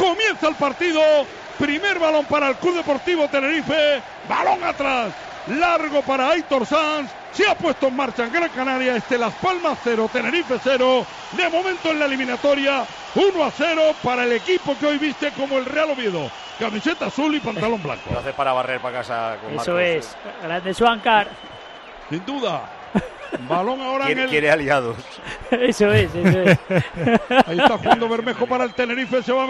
Comienza el partido. Primer balón para el Club Deportivo Tenerife. Balón atrás. Largo para Aitor Sanz. Se ha puesto en marcha en Gran Canaria. Las Palmas 0, Tenerife 0. De momento en la eliminatoria 1-0 para el equipo que hoy viste como el Real Oviedo. Camiseta azul y pantalón blanco. Lo hace para barrer para casa con Eso Marcos. es, grande Swankar. Sin duda. Balón ahora Quiere aliados. Eso es. Ahí está jugando Bermejo para el Tenerife. Se va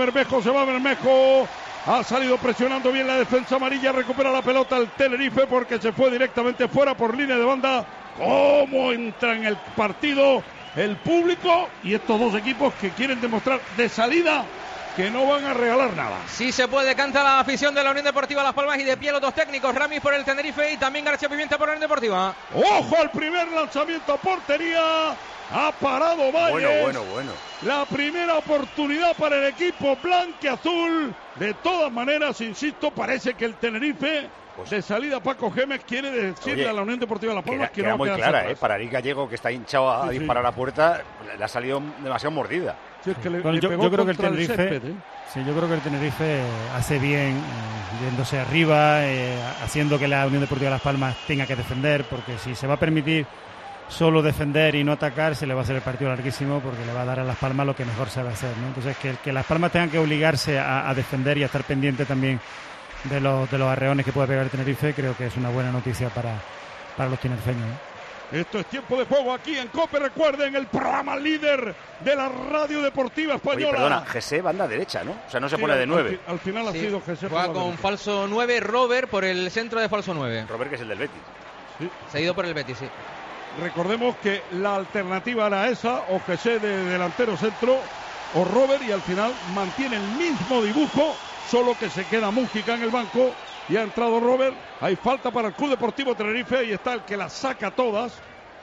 Bermejo. Ha salido presionando bien la defensa amarilla. Recupera la pelota el Tenerife porque se fue directamente fuera por línea de banda. ¿Cómo entra en el partido el público y estos dos equipos que quieren demostrar de salida que no van a regalar nada? Sí se puede, canta la afición de la Unión Deportiva Las Palmas y de pie los dos técnicos, Ramis por el Tenerife y también García Pimienta por la Unión Deportiva. ¡Ojo al primer lanzamiento a portería! Ha parado Valles. Bueno. La primera oportunidad para el equipo blanquiazul. De todas maneras, insisto, parece que el Tenerife, de salida Paco Gémez, quiere decirle a la Unión Deportiva Las Palmas que no va a muy quedarse clara, atrás. para Eric Gallego, que está hinchado a disparar a la puerta, le ha salido demasiado mordida. Sí, es que yo creo que el Tenerife, yo creo que el Tenerife hace bien yéndose arriba, haciendo que la Unión Deportiva Las Palmas tenga que defender, porque si se va a permitir solo defender y no atacar, se le va a hacer el partido larguísimo, porque le va a dar a Las Palmas lo que mejor sabe hacer, ¿no? Entonces que Las Palmas tengan que obligarse a defender y a estar pendiente también de los arreones que puede pegar el Tenerife, creo que es una buena noticia para los tinerfeños, ¿no? Esto es tiempo de juego aquí en COPE. Recuerden, el programa líder de la radio deportiva española. Oye, perdona, Jesse banda derecha, ¿no? O sea, no se pone de 9. Al final ha sido Jesse. Juega con falso 9, Robert por el centro de falso 9. Robert, que es el del Betis. Sí. Se ha ido por el Betis, sí. Recordemos que la alternativa era esa, o Jesse de delantero centro, o Robert, y al final mantiene el mismo dibujo, solo que se queda Mújica en el banco. Y ha entrado Robert. Hay falta para el Club Deportivo Tenerife. Y está el que las saca todas.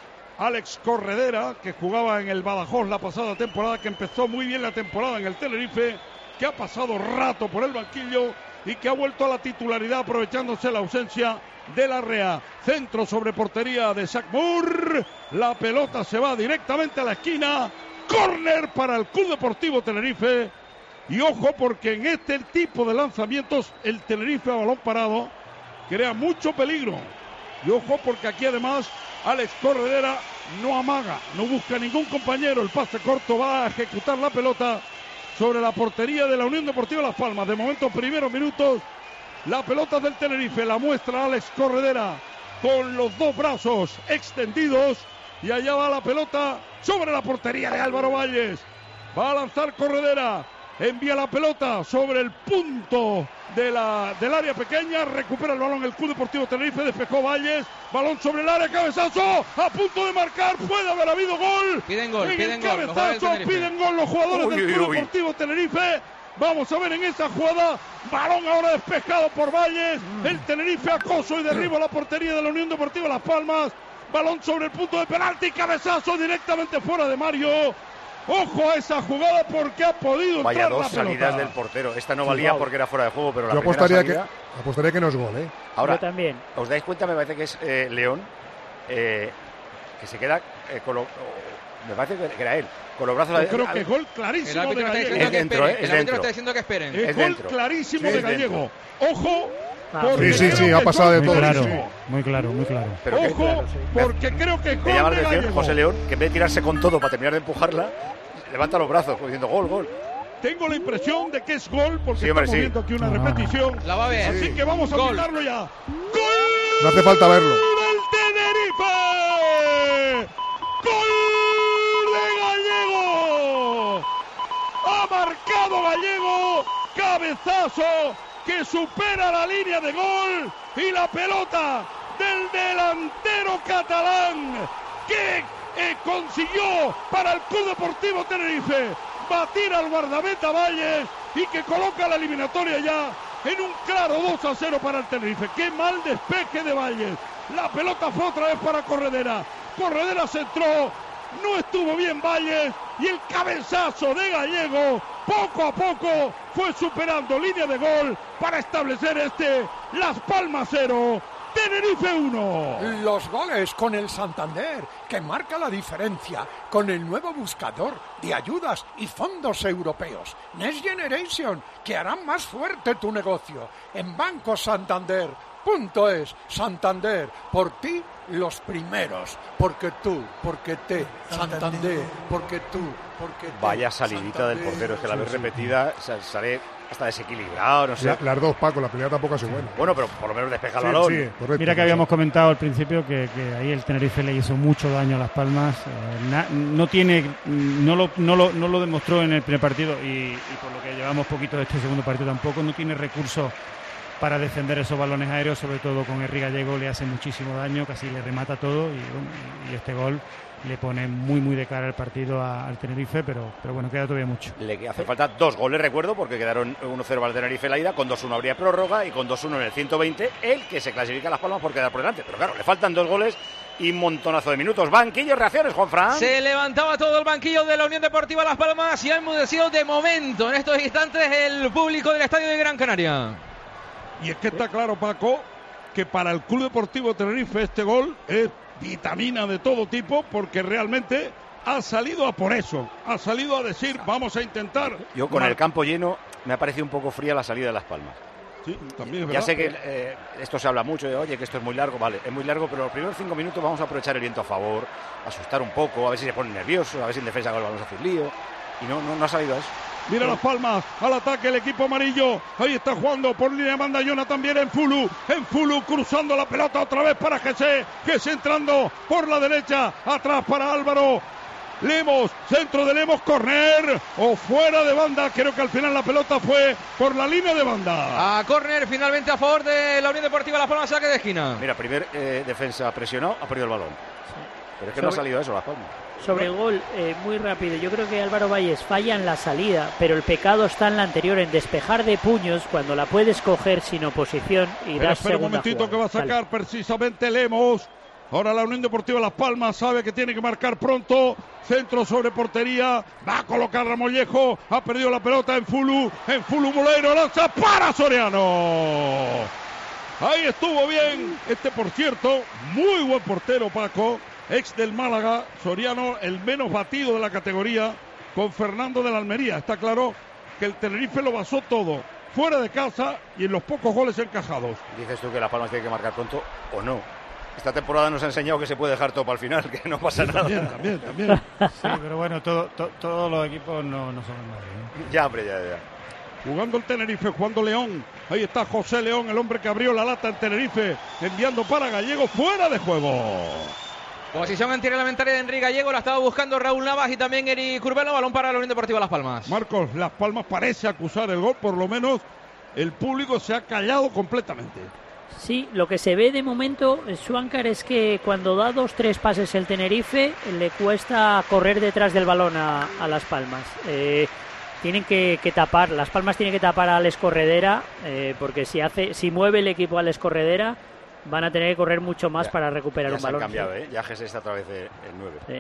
Alex Corredera, que jugaba en el Badajoz la pasada temporada, que empezó muy bien la temporada en el Tenerife, que ha pasado rato por el banquillo y que ha vuelto a la titularidad aprovechándose la ausencia de Larrea. Centro sobre portería de Zach Moore. La pelota se va directamente a la esquina. Córner para el Club Deportivo Tenerife. Y ojo, porque en este tipo de lanzamientos el Tenerife a balón parado crea mucho peligro. Y ojo, porque aquí además Alex Corredera no amaga, no busca ningún compañero. El pase corto va a ejecutar la pelota sobre la portería de la Unión Deportiva Las Palmas. De momento, primeros minutos, la pelota del Tenerife la muestra Alex Corredera con los dos brazos extendidos. Y allá va la pelota sobre la portería de Álvaro Valles. Va a lanzar Corredera. Envía la pelota sobre el punto del área pequeña. Recupera el balón el Club Deportivo Tenerife. Despejó Valles. Balón sobre el área. Cabezazo. A punto de marcar. Puede haber habido gol. Piden gol. Cabezazo. Piden gol los jugadores del Club Deportivo Tenerife. Vamos a ver en esa jugada. Balón ahora despejado por Valles. El Tenerife acoso y derriba la portería de la Unión Deportiva Las Palmas. Balón sobre el punto de penalti. Cabezazo directamente fuera de Mario. Ojo a esa jugada porque ha podido Vaya entrar dos la pelota. salidas del portero. Esta no valía porque era fuera de juego, pero la Yo primera salida... apostaría que no es gol, ¿eh? Ahora, yo también. ¿os dais cuenta? Me parece que es León, que se queda me parece que era él, con los brazos... Yo creo que es gol clarísimo de Gallego. Es dentro, ¿eh? El árbitro está diciendo que esperen. Es gol clarísimo de Gallego. Ojo... Sí, ha pasado de todo. Muy claro. Pero ojo, porque creo que es me llama gol la de atención Gallego. José León, que en vez de tirarse con todo para terminar de empujarla, levanta los brazos diciendo gol. Tengo la impresión de que es gol porque Sí, hombre, estamos viendo aquí una repetición. La va a ver. Así que vamos a quitarlo ya. ¡Gol! No hace falta verlo. ¡Del Tenerife! ¡Gol de Gallego! Ha marcado Gallego. Cabezazo que supera la línea de gol. Y la pelota del delantero catalán que consiguió para el Club Deportivo Tenerife batir al guardameta Valles y que coloca la eliminatoria ya en un claro 2-0 para el Tenerife. ¡Qué mal despeje de Valles! La pelota fue otra vez para Corredera. Corredera centró, no estuvo bien Valles y el cabezazo de Gallego poco a poco fue superando línea de gol para establecer Las Palmas 0, Tenerife 1. Los goles con el Santander, que marca la diferencia con el nuevo buscador de ayudas y fondos europeos. Next Generation, que harán más fuerte tu negocio. En Banco Santander. .es. Santander, por ti los primeros, porque tú, porque te, Santander, porque tú, porque te. Vaya salidita del portero, es que la vez repetida sale hasta desequilibrado, no sé. Las dos, Paco, la primera tampoco hace buena. Bueno, pero por lo menos despeja el balón. Sí, correcto. Mira que habíamos comentado al principio que ahí el Tenerife le hizo mucho daño a Las Palmas. No lo demostró en el primer partido y por lo que llevamos poquito de este segundo partido tampoco, no tiene recursos para defender esos balones aéreos, sobre todo con Henry Gallego le hace muchísimo daño, casi le remata todo y este gol le pone muy de cara el partido al Tenerife, pero bueno, queda todavía mucho. Le hace falta 2 goles, recuerdo, porque quedaron 1-0 al Tenerife la ida, con 2-1 habría prórroga y con 2-1 en el 120 el que se clasifica a Las Palmas por quedar por delante, pero claro, le faltan 2 goles y un montonazo de minutos. Banquillo, reacciones, Juanfran. Se levantaba todo el banquillo de la Unión Deportiva Las Palmas y ha enmudecido de momento en estos instantes el público del Estadio de Gran Canaria. Y es que está claro, Paco, que para el Club Deportivo Tenerife este gol es vitamina de todo tipo, porque realmente ha salido a por eso, ha salido a decir, vamos a intentar. Yo con el campo lleno me ha parecido un poco fría la salida de Las Palmas. Sí, también es ya verdad. sé que esto se habla mucho de, oye, que esto es muy largo, vale, es muy largo, pero los primeros 5 minutos vamos a aprovechar el viento a favor, asustar un poco, a ver si se ponen nerviosos, a ver si en defensa vamos a hacer lío, y no ha salido a eso. Mira Las Palmas, al ataque el equipo amarillo. Ahí está jugando por línea de banda Jonathan también en Fulu cruzando la pelota otra vez para Jesse entrando por la derecha, atrás para Álvaro Lemos, centro de Lemos, córner o fuera de banda. Creo que al final la pelota fue por la línea de banda. A córner finalmente a favor de la Unión Deportiva Las Palmas, saque de esquina. Mira, primer defensa presionado, ha perdido el balón. Pero es que no ha salido eso Las Palmas. Sobre el gol, muy rápido, yo creo que Álvaro Valles falla en la salida, pero el pecado está en la anterior, en despejar de puños cuando la puedes coger sin oposición y dar segunda espera un momentito jugada. que va a sacar precisamente Lemos. Ahora la Unión Deportiva Las Palmas sabe que tiene que marcar pronto. Centro sobre portería. Va a colocar Ramollejo. Ha perdido la pelota en Fulu Moleiro. Lanza para Soriano. Ahí estuvo bien. Por cierto, muy buen portero, Paco. Ex del Málaga. Soriano, el menos batido de la categoría. Con Fernando de la Almería. Está claro que el Tenerife lo basó todo fuera de casa y en los pocos goles encajados. Dices tú que Las Palmas tiene que marcar pronto o no. Esta temporada nos ha enseñado que se puede dejar todo para el final, que no pasa nada. También. Sí, pero bueno, todos los equipos no son malos. Ya, hombre, ya. Jugando el Tenerife, jugando León. Ahí está José León, el hombre que abrió la lata en Tenerife, enviando para Gallego, fuera de juego. Posición antirreglamentaria de Henry Gallego, la estaba buscando Raúl Navas y también Eri Curbelo, balón para la Unión Deportiva Las Palmas. Marcos, Las Palmas parece acusar el gol, por lo menos el público se ha callado completamente. Sí, lo que se ve de momento, Swankar, es que cuando da 2-3 pases el Tenerife, le cuesta correr detrás del balón a Las Palmas. Tienen que tapar, Las Palmas tienen que tapar a Alex Corredera, porque si mueve el equipo a Alex Corredera, van a tener que correr mucho más para recuperar un balón. Ya se han cambiado, ya Jesse está otra vez el 9.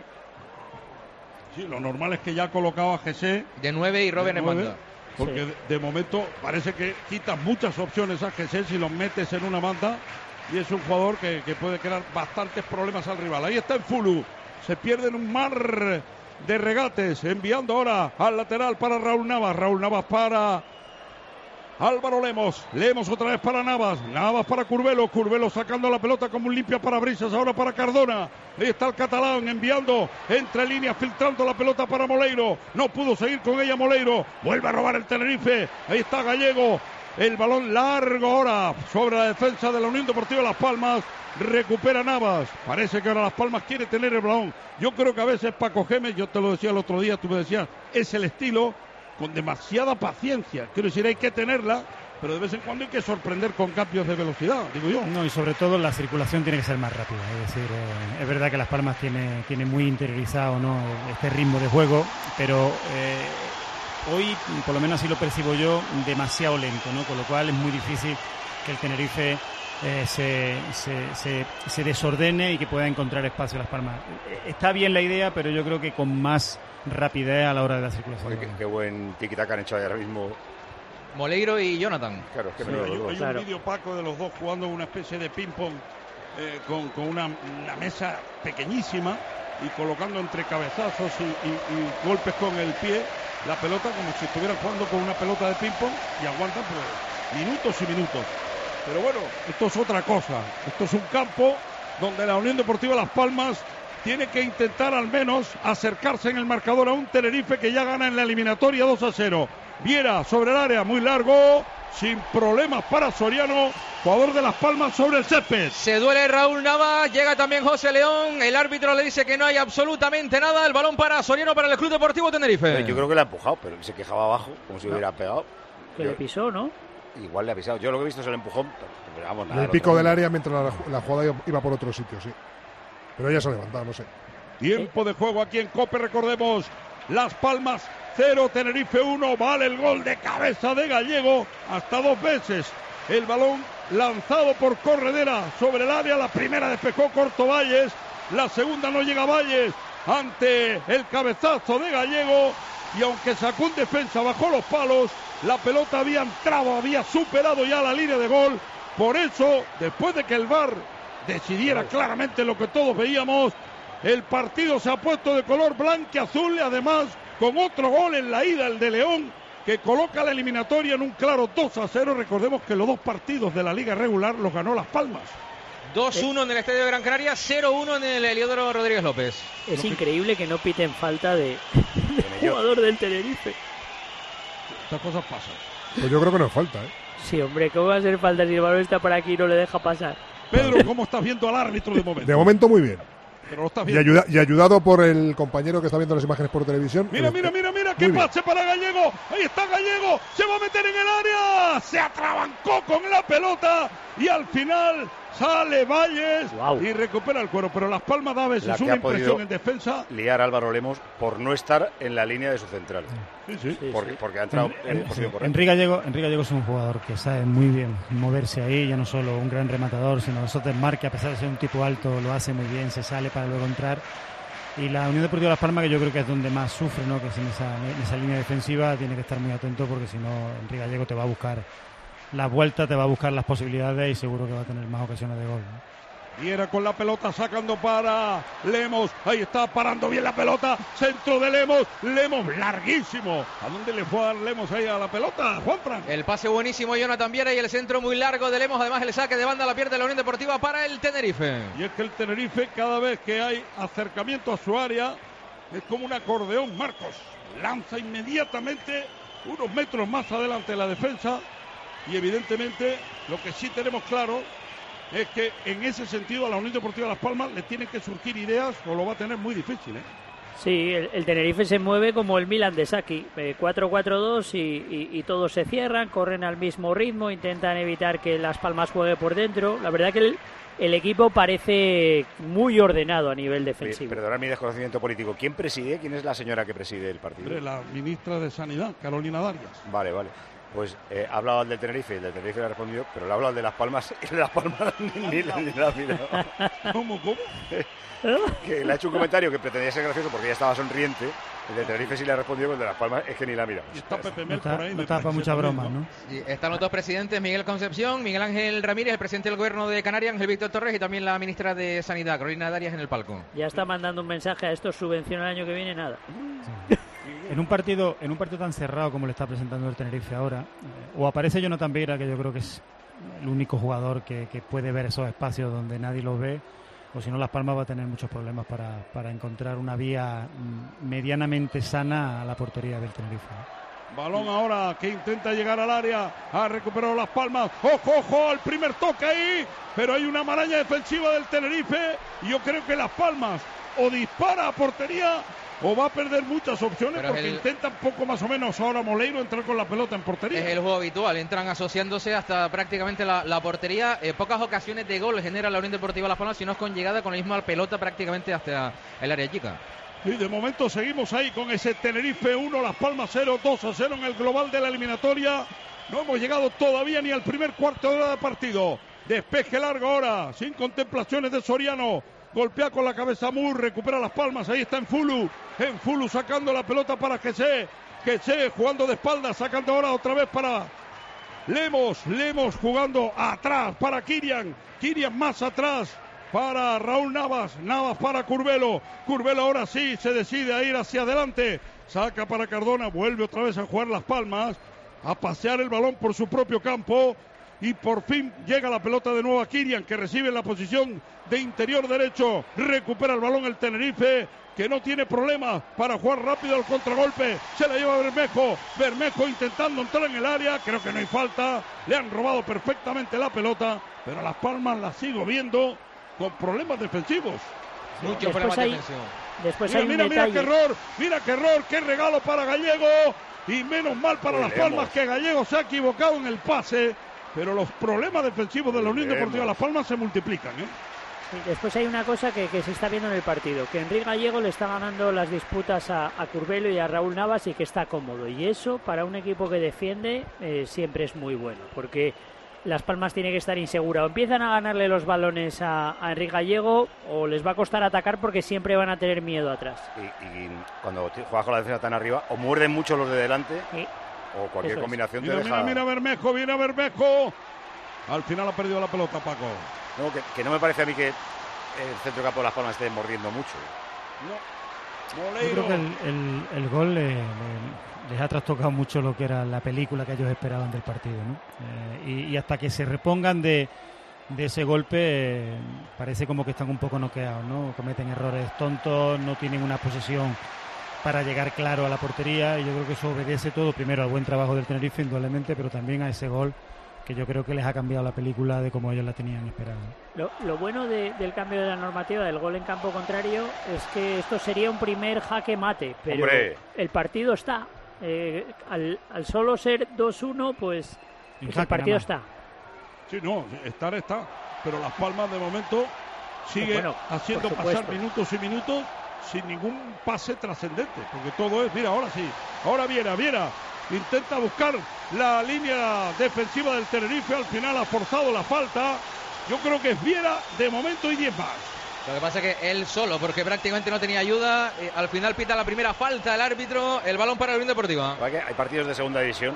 Sí, lo normal es que ya colocaba a Jesse de 9 y Robert en banda. Porque de momento parece que quitas muchas opciones a Jesse si los metes en una banda, y es un jugador que puede crear bastantes problemas al rival. Ahí está en Fulu, se pierde en un mar de regates, enviando ahora al lateral para Raúl Navas para Álvaro Lemos otra vez para Navas para Curbelo sacando la pelota como un limpia parabrisas ahora para Cardona. Ahí está el catalán enviando entre líneas, filtrando la pelota para Moleiro, no pudo seguir con ella Moleiro, vuelve a robar el Tenerife. Ahí está Gallego, el balón largo ahora sobre la defensa de la Unión Deportiva Las Palmas. Recupera Navas, parece que ahora Las Palmas quiere tener el balón. Yo creo que a veces Paco Gémez, yo te lo decía el otro día, tú me decías, es el estilo con demasiada paciencia. Quiero decir, hay que tenerla, pero de vez en cuando hay que sorprender con cambios de velocidad, digo yo. No, y sobre todo la circulación tiene que ser más rápida. Es decir, es verdad que Las Palmas tiene muy interiorizado, ¿no?, este ritmo de juego, pero hoy, por lo menos así lo percibo yo, demasiado lento, ¿no? Con lo cual es muy difícil que el Tenerife se desordene y que pueda encontrar espacio Las Palmas. Está bien la idea, pero yo creo que con más rapidez a la hora de la circulación. Qué buen tiki-taka han hecho ahí ahora mismo Moleiro y Jonathan. Claro, es que sí, hay un vídeo, Paco, de los dos jugando una especie de ping-pong con una mesa pequeñísima y colocando entre cabezazos y golpes con el pie la pelota como si estuvieran jugando con una pelota de ping-pong y aguantan pues minutos y minutos. Pero bueno, esto es otra cosa. Esto es un campo donde la Unión Deportiva Las Palmas tiene que intentar al menos acercarse en el marcador a un Tenerife que ya gana en la eliminatoria 2-0. Viera sobre el área, muy largo, sin problemas para Soriano, jugador de Las Palmas sobre el césped. Se duele Raúl Navas, llega también José León, el árbitro le dice que no hay absolutamente nada, el balón para Soriano para el Club Deportivo Tenerife. Yo creo que le ha empujado, pero se quejaba abajo, como si hubiera pegado. Que le pisó, ¿no? Igual le ha pisado, yo lo que he visto es el empujón, pero vamos, nada. El pico del área mientras la jugada iba por otro sitio, sí. Pero ella se ha levantado, no sé. Tiempo de juego aquí en COPE, recordemos, Las Palmas 0, Tenerife 1, vale el gol de cabeza de Gallego hasta 2 veces. El balón lanzado por Corredera sobre el área, la primera despejó Corto Valles, la segunda no llega Valles ante el cabezazo de Gallego y aunque sacó un defensa bajo los palos, la pelota había entrado, había superado ya la línea de gol. Por eso, después de que el VAR decidiera claramente lo que todos veíamos, el partido se ha puesto de color blanquiazul y además con otro gol en la ida, el de León, que coloca la eliminatoria en un claro 2-0. Recordemos que los dos partidos de la liga regular los ganó Las Palmas. 2-1 en el Estadio de Gran Canaria, 0-1 en el Heliodoro Rodríguez López. Es increíble que no piten falta de jugador del Tenerife. Estas cosas pasan. Pues yo creo que no es falta, ¿eh? Sí, hombre, ¿cómo va a ser falta si el balón está por aquí y no le deja pasar? Pedro, ¿cómo estás viendo al árbitro de momento? De momento muy bien. Pero lo estás viendo. Y ayudado por el compañero que está viendo las imágenes por televisión. Mira, qué pase para Gallego. Ahí está Gallego, se va a meter en el área. Se atrabancó con la pelota y al final sale Valles y recupera el cuero. Pero Las Palmas da a veces una impresión en defensa. Liar Álvaro Lemos por no estar en la línea de su central. Sí. Porque ha entrado en posición correcta. Enrique Gallego es un jugador que sabe muy bien moverse ahí, ya no solo un gran rematador, sino eso desmarque, a pesar de ser un tipo alto, lo hace muy bien, se sale para luego entrar. Y la Unión Deportiva Las Palmas, que yo creo que es donde más sufre, ¿no? Que es en esa línea defensiva, tiene que estar muy atento porque si no, Enrique Gallego te va a buscar la vuelta, te va a buscar las posibilidades y seguro que va a tener más ocasiones de gol, ¿no? Y era con la pelota sacando para Lemos. Ahí está parando bien la pelota. Centro de Lemos. Lemos larguísimo. ¿A dónde le fue a dar Lemos ahí a la pelota, Juanfran? El pase buenísimo, Jonathan Viera, y el centro muy largo de Lemos. Además, el saque de banda a la pierde de la Unión Deportiva para el Tenerife. Y es que el Tenerife, cada vez que hay acercamiento a su área, es como un acordeón, Marcos. Lanza inmediatamente unos metros más adelante la defensa. Y evidentemente, lo que sí tenemos claro es que en ese sentido a la Unión Deportiva Las Palmas le tienen que surgir ideas o lo va a tener muy difícil, ¿eh? Sí, el Tenerife se mueve como el Milan de Saki, 4-4-2 y todos se cierran, corren al mismo ritmo, intentan evitar que Las Palmas juegue por dentro. La verdad que el equipo parece muy ordenado a nivel defensivo. Perdonad mi desconocimiento político. ¿Quién preside? ¿Quién es la señora que preside el partido? La ministra de Sanidad, Carolina Darias. Vale. Pues ha hablado al del Tenerife y el del Tenerife le ha respondido, pero le ha hablado al de Las Palmas y el de Las Palmas ni la ha mirado. ¿Cómo? Que le ha hecho un comentario que pretendía ser gracioso porque ella estaba sonriente. El de Tenerife sí le ha respondido, el de Las Palmas es que ni la ha mirado. Y está Pepe Mel por ahí. No está para mucha broma, ¿no? Sí, están los dos presidentes, Miguel Concepción, Miguel Ángel Ramírez, el presidente del gobierno de Canarias, Ángel Víctor Torres, y también la ministra de Sanidad, Carolina Darias, en el palco. Ya está mandando un mensaje a estos, subvención el año que viene, nada. Sí. En un partido tan cerrado como le está presentando el Tenerife ahora, o aparece Jonathan Viera, que yo creo que es el único jugador que puede ver esos espacios donde nadie los ve, o si no Las Palmas va a tener muchos problemas para encontrar una vía medianamente sana a la portería del Tenerife. Balón ahora que intenta llegar al área, ha recuperado Las Palmas, ojo, el primer toque ahí, pero hay una maraña defensiva del Tenerife y yo creo que Las Palmas o dispara a portería o va a perder muchas opciones, pero porque intenta poco más o menos ahora Moleiro entrar con la pelota en portería. Es el juego habitual, entran asociándose hasta prácticamente la portería. Pocas ocasiones de gol genera la Unión Deportiva Las Palmas, si no es con llegada con la misma pelota prácticamente hasta el área chica. Y de momento seguimos ahí con ese Tenerife 1, Las Palmas 0, 2-0 en el global de la eliminatoria. No hemos llegado todavía ni al primer cuarto de hora de partido. Despeje largo ahora, sin contemplaciones de Soriano. Golpea con la cabeza Mur, recupera Las Palmas, ahí está Enfulu sacando la pelota para que se jugando de espaldas, sacando ahora otra vez para Lemos jugando atrás para Kirian más atrás para Raúl Navas para Curbelo ahora sí se decide a ir hacia adelante, saca para Cardona, vuelve otra vez a jugar Las Palmas, a pasear el balón por su propio campo y por fin llega la pelota de nuevo a Kirian, que recibe en la posición de interior derecho, recupera el balón el Tenerife, que no tiene problema para jugar rápido al contragolpe, se la lleva Bermejo intentando entrar en el área, creo que no hay falta, le han robado perfectamente la pelota, pero Las Palmas la sigo viendo con problemas defensivos. Muchos problemas defensivos. Después mira qué error, qué regalo para Gallego, y menos mal para Las Palmas que Gallego se ha equivocado en el pase, pero los problemas defensivos de la Unión Deportiva Las Palmas se multiplican, Sí, después hay una cosa que se está viendo en el partido, que Enrique Gallego le está ganando las disputas a Curbelo y a Raúl Navas y que está cómodo, y eso para un equipo que defiende siempre es muy bueno, porque Las Palmas tiene que estar insegura, o empiezan a ganarle los balones a Enrique Gallego o les va a costar atacar porque siempre van a tener miedo atrás. Y cuando juegas con la defensa tan arriba, o muerden mucho los de delante, o cualquier combinación te deja... Mira Bermejo, al final ha perdido la pelota, Paco. No, que no me parece a mí que el centro campo de Las Palmas esté mordiendo mucho. Yo creo que el gol les ha trastocado mucho lo que era la película que ellos esperaban del partido, ¿no? Y hasta que se repongan de ese golpe, parece como que están un poco noqueados, ¿no? Cometen errores tontos, no tienen una posesión para llegar claro a la portería, y yo creo que eso obedece todo primero al buen trabajo del Tenerife, indudablemente, pero también a ese gol que yo creo que les ha cambiado la película de como ellos la tenían esperada. Lo bueno del cambio de la normativa del gol en campo contrario es que esto sería un primer jaque mate, pero el partido está. Al solo ser 2-1, pues el partido está. Sí, no, está. Pero Las Palmas de momento sigue haciendo pasar minutos y minutos sin ningún pase trascendente, porque todo es, mira, ahora sí, ahora Viera intenta buscar la línea defensiva del Tenerife, al final ha forzado la falta, yo creo que es Viera de momento y 10 más. Lo que pasa es que él solo, porque prácticamente no tenía ayuda, al final pita la primera falta el árbitro, el balón para la Unión Deportiva. Hay partidos de segunda división,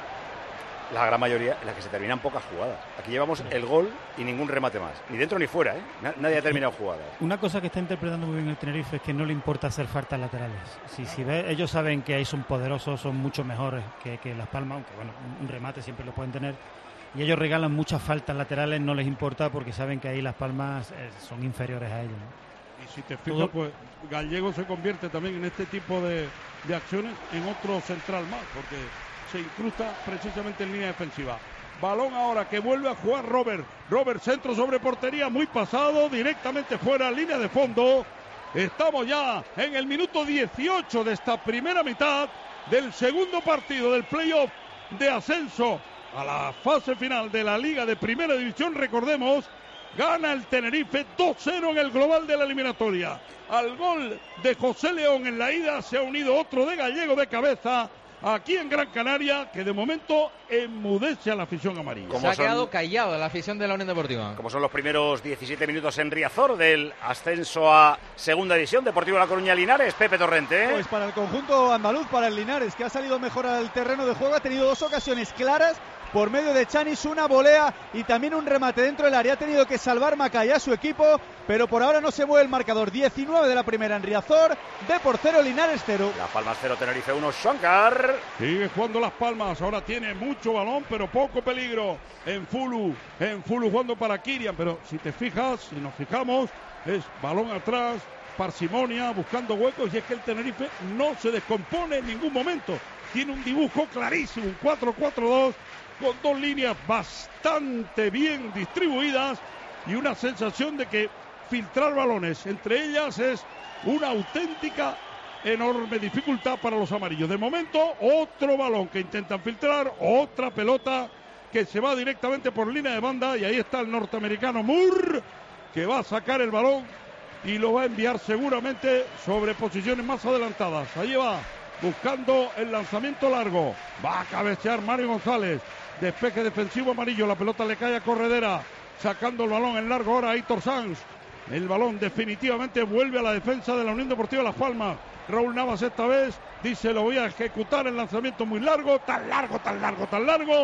la gran mayoría, en las que se terminan pocas jugadas. Aquí llevamos el gol y ningún remate más, ni dentro ni fuera, nadie ha terminado jugadas. Una cosa que está interpretando muy bien el Tenerife es que no le importa hacer faltas laterales. Si ve, ellos saben que ahí son poderosos, son mucho mejores que Las Palmas, aunque bueno, un remate siempre lo pueden tener, y ellos regalan muchas faltas laterales, no les importa porque saben que ahí Las Palmas son inferiores a ellos, ¿no? Y si te fijas, pues Gallego se convierte también en este tipo de acciones en otro central más, porque se incrusta precisamente en línea defensiva. Balón ahora que vuelve a jugar Robert, centro sobre portería, muy pasado, directamente fuera, línea de fondo. Estamos ya en el minuto 18 de esta primera mitad del segundo partido del playoff de ascenso a la fase final de la Liga de Primera División. Recordemos, gana el Tenerife 2-0 en el global de la eliminatoria. Al gol de José León en la ida se ha unido otro de Gallego de cabeza aquí en Gran Canaria, que de momento enmudece a la afición amarilla. Se ha quedado callado la afición de la Unión Deportiva. Como son los primeros 17 minutos en Riazor del ascenso a Segunda División, Deportivo La Coruña Linares, Pepe Torrente. Pues para el conjunto andaluz, para el Linares, que ha salido mejor al terreno de juego, ha tenido dos ocasiones claras por medio de Chanis, una volea y también un remate dentro del área. Ha tenido que salvar Macaya a su equipo, pero por ahora no se mueve el marcador. 19 de la primera en Riazor, Depor 0, Linares 0. Las Palmas 0, Tenerife 1, Shankar. Sigue jugando Las Palmas, ahora tiene mucho balón, pero poco peligro. En Fulu jugando para Kirian, pero si te fijas, si nos fijamos, es balón atrás, parsimonia, buscando huecos, y es que el Tenerife no se descompone en ningún momento. Tiene un dibujo clarísimo, un 4-4-2, con dos líneas bastante bien distribuidas y una sensación de que filtrar balones entre ellas es una auténtica enorme dificultad para los amarillos. De momento, otro balón que intentan filtrar, otra pelota que se va directamente por línea de banda, y ahí está el norteamericano Moore, que va a sacar el balón y lo va a enviar seguramente sobre posiciones más adelantadas. Allí va, buscando el lanzamiento largo, va a cabecear Mario González. Despeje defensivo amarillo, la pelota le cae a Corredera, sacando el balón en largo ahora a Hitor Sanz. El balón definitivamente vuelve a la defensa de la Unión Deportiva Las Palmas. Raúl Navas esta vez dice: lo voy a ejecutar, el lanzamiento muy largo, tan largo,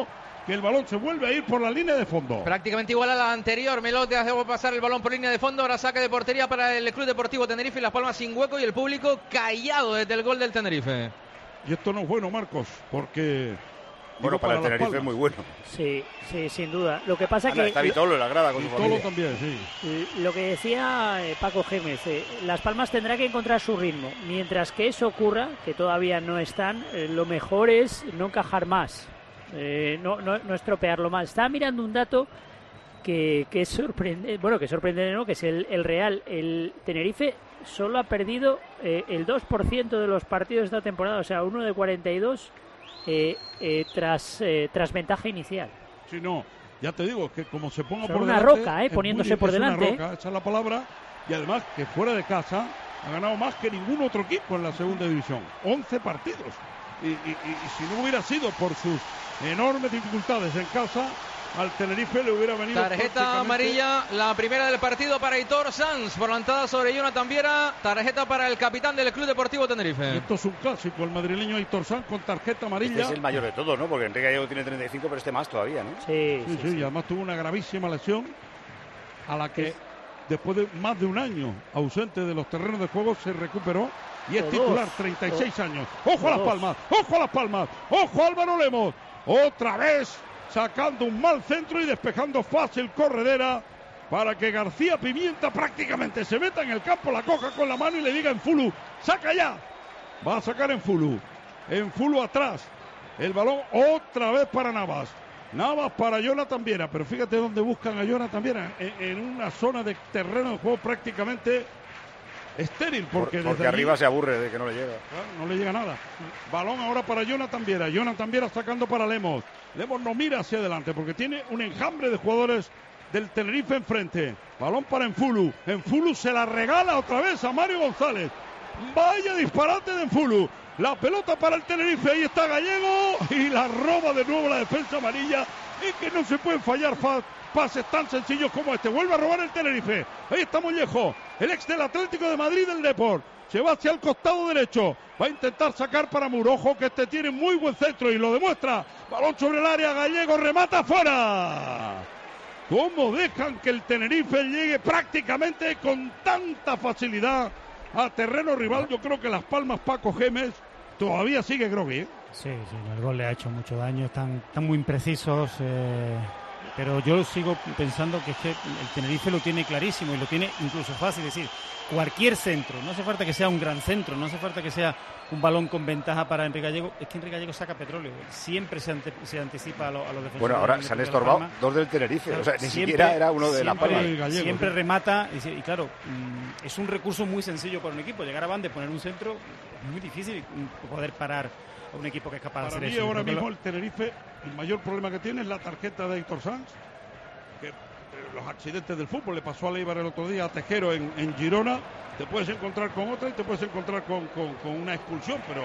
que el balón se vuelve a ir por la línea de fondo. Prácticamente igual a la anterior. Melot dejó pasar el balón por línea de fondo. Ahora saque de portería para el Club Deportivo Tenerife y Las Palmas sin hueco y el público callado desde el gol del Tenerife. Y esto no es bueno, Marcos, porque... Bueno, para el Tenerife es muy bueno. Sí, sin duda. Lo que pasa que... Está Vitolo en la grada con su familia. También, sí. Lo que decía Paco Gémez, Las Palmas tendrá que encontrar su ritmo. Mientras que eso ocurra, que todavía no están, lo mejor es no encajar más. No estropearlo más. Estaba mirando un dato que es sorprendente, que sorprendente, ¿no? Que es el real. El Tenerife solo ha perdido el 2% de los partidos de esta temporada, o sea, uno de 42 tras ventaja inicial. Sí, no, ya te digo, que como se ponga por una delante, roca, poniéndose por delante. Una roca, esa es la palabra, y además que fuera de casa ha ganado más que ningún otro equipo en la segunda división, 11 partidos. Y si no hubiera sido por sus enormes dificultades en casa, al Tenerife le hubiera venido tarjeta amarilla, la primera del partido para Aitor Sanz por la entrada sobre Jonathan Viera. Tarjeta para el capitán del Club Deportivo Tenerife. Y esto es un clásico, el madrileño Aitor Sanz con tarjeta amarilla. Este es el mayor de todos, ¿no? Porque Enrique Gallego tiene 35, pero este más todavía, ¿no? Sí, y además tuvo una gravísima lesión a la que después de más de un año ausente de los terrenos de juego se recuperó y es titular, 36 años. ¡Ojo a Las Palmas! ¡Ojo a Las Palmas! ¡Ojo a Álvaro Lemos! Otra vez sacando un mal centro y despejando fácil corredera para que García Pimienta prácticamente se meta en el campo, la coja con la mano y le diga en Fulu, ¡saca ya! Va a sacar en Fulu atrás. El balón otra vez para Navas. Navas para Jonathan Viera, pero fíjate dónde buscan a Jonathan Viera, en una zona de terreno de juego prácticamente estéril, porque arriba se aburre de que no le llega. No le llega nada. Balón ahora para Jonathan Viera. Jonathan Viera sacando para Lemos. Lemos no mira hacia adelante porque tiene un enjambre de jugadores del Tenerife enfrente. Balón para Enfulu. Enfulu se la regala otra vez a Mario González. Vaya disparate de Enfulu. La pelota para el Tenerife. Ahí está Gallego y la roba de nuevo la defensa amarilla. Es que no se pueden fallar pases tan sencillos como este. Vuelve a robar el Tenerife. Ahí está Mollejo, el ex del Atlético de Madrid del Depor. Se va hacia el costado derecho. Va a intentar sacar para Murojo, que este tiene muy buen centro y lo demuestra. Balón sobre el área. Gallego remata fuera. ¿Cómo dejan que el Tenerife llegue prácticamente con tanta facilidad a terreno rival? Yo creo que Las Palmas, Paco Gémez, todavía sigue groggy, ¿eh? Sí, el gol le ha hecho mucho daño. Están muy imprecisos. Pero yo sigo pensando que es que el Tenerife lo tiene clarísimo y lo tiene incluso fácil. Es decir, cualquier centro, no hace falta que sea un gran centro, no hace falta que sea un balón con ventaja para Enrique Gallego. Es que Enrique Gallego saca petróleo, siempre se anticipa a los defensores. Bueno, ahora se han estorbado dos del Tenerife, claro, o sea, ni siquiera era uno de La Palma. Siempre remata y claro, es un recurso muy sencillo para un equipo. Llegar a banda y poner un centro es muy difícil poder parar a un equipo que es capaz de hacer eso. Ahora mismo el Tenerife, el mayor problema que tiene es la tarjeta de Aitor Sanz, que los accidentes del fútbol le pasó a Leibar el otro día, a Tejero en Girona. Te puedes encontrar con otra y te puedes encontrar con una expulsión, pero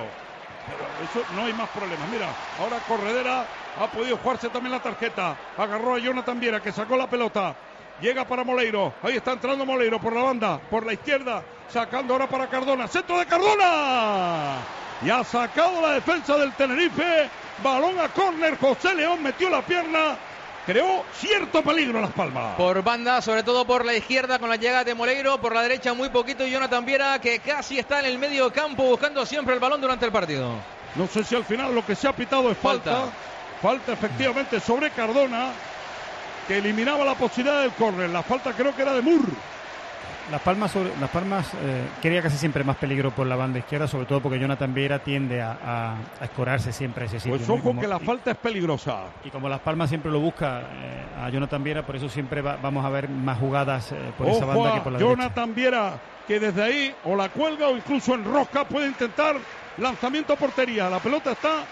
eso no hay más problemas. Mira, ahora Corredera ha podido jugarse también la tarjeta. Agarró a Jonathan Viera, que sacó la pelota. Llega para Moleiro. Ahí está entrando Moleiro por la banda, por la izquierda. Sacando ahora para Cardona. ¡Centro de Cardona! Y ha sacado la defensa del Tenerife. Balón a córner. José León metió la pierna. Creó cierto peligro a Las Palmas. Por banda, sobre todo por la izquierda con la llegada de Moleiro. Por la derecha muy poquito y Jonathan Viera, que casi está en el medio campo buscando siempre el balón durante el partido. No sé si al final lo que se ha pitado es falta. Falta efectivamente sobre Cardona, que eliminaba la posibilidad del córner. La falta creo que era de Mur. Las Palmas quería casi siempre más peligro por la banda izquierda, sobre todo porque Jonathan Viera tiende a escorarse siempre a ese sitio. Pues ojo, que la falta es peligrosa. Y como Las Palmas siempre lo busca a Jonathan Viera, por eso siempre vamos a ver más jugadas por esa banda que por la Jonathan derecha. Viera, que desde ahí o la cuelga o incluso enrosca, puede intentar lanzamiento a portería. La pelota está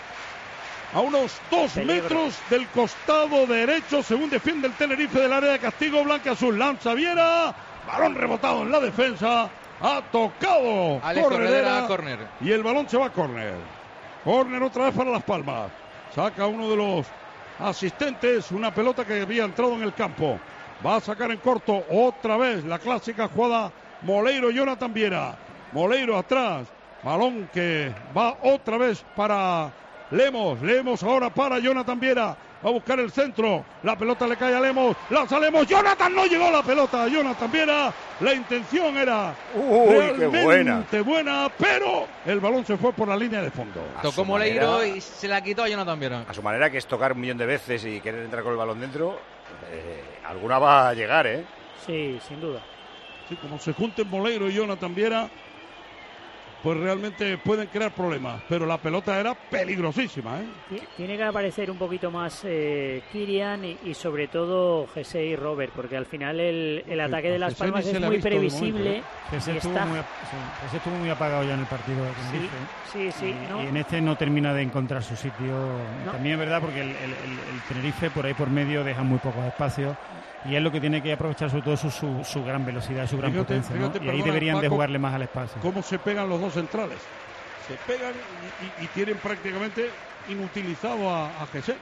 a unos 2 metros del costado derecho, según defiende el Tenerife del área de castigo blanca-azul. Lanza Viera. Balón rebotado en la defensa. Ha tocado Corredera, córner. Y el balón se va a córner. Córner otra vez para Las Palmas. Saca uno de los asistentes una pelota que había entrado en el campo. Va a sacar en corto otra vez la clásica jugada Moleiro, Jonathan Viera. Moleiro atrás. Balón que va otra vez para Lemos. Lemos ahora para Jonathan Viera. a buscar el centro, la pelota le cae a Lemos, lanza Lemos, Jonathan, no llegó la pelota, Jonathan Viera, la intención era realmente buena, pero el balón se fue por la línea de fondo. Tocó Moleiro y se la quitó a Jonathan Viera. A su manera, que es tocar 1.000.000 de veces y querer entrar con el balón dentro, alguna va a llegar, ¿eh? Sí, sin duda. Sí, como se junten Moleiro y Jonathan Viera, pues realmente pueden crear problemas, pero la pelota era peligrosísima, ¿eh? Tiene que aparecer un poquito más Kirian y sobre todo Jesse y Robert, porque al final el ataque de Las Palmas es muy previsible. Jesse estuvo muy apagado ya en el partido de Tenerife. Sí, y en este no termina de encontrar su sitio. No. También es verdad porque el Tenerife por ahí por medio deja muy pocos espacios. Y es lo que tiene que aprovechar sobre todo su gran velocidad, su gran potencia, ¿no? Y ahí deberían de jugarle más al espacio. ¿Cómo se pegan los dos centrales? Se pegan y tienen prácticamente inutilizado a Jesse.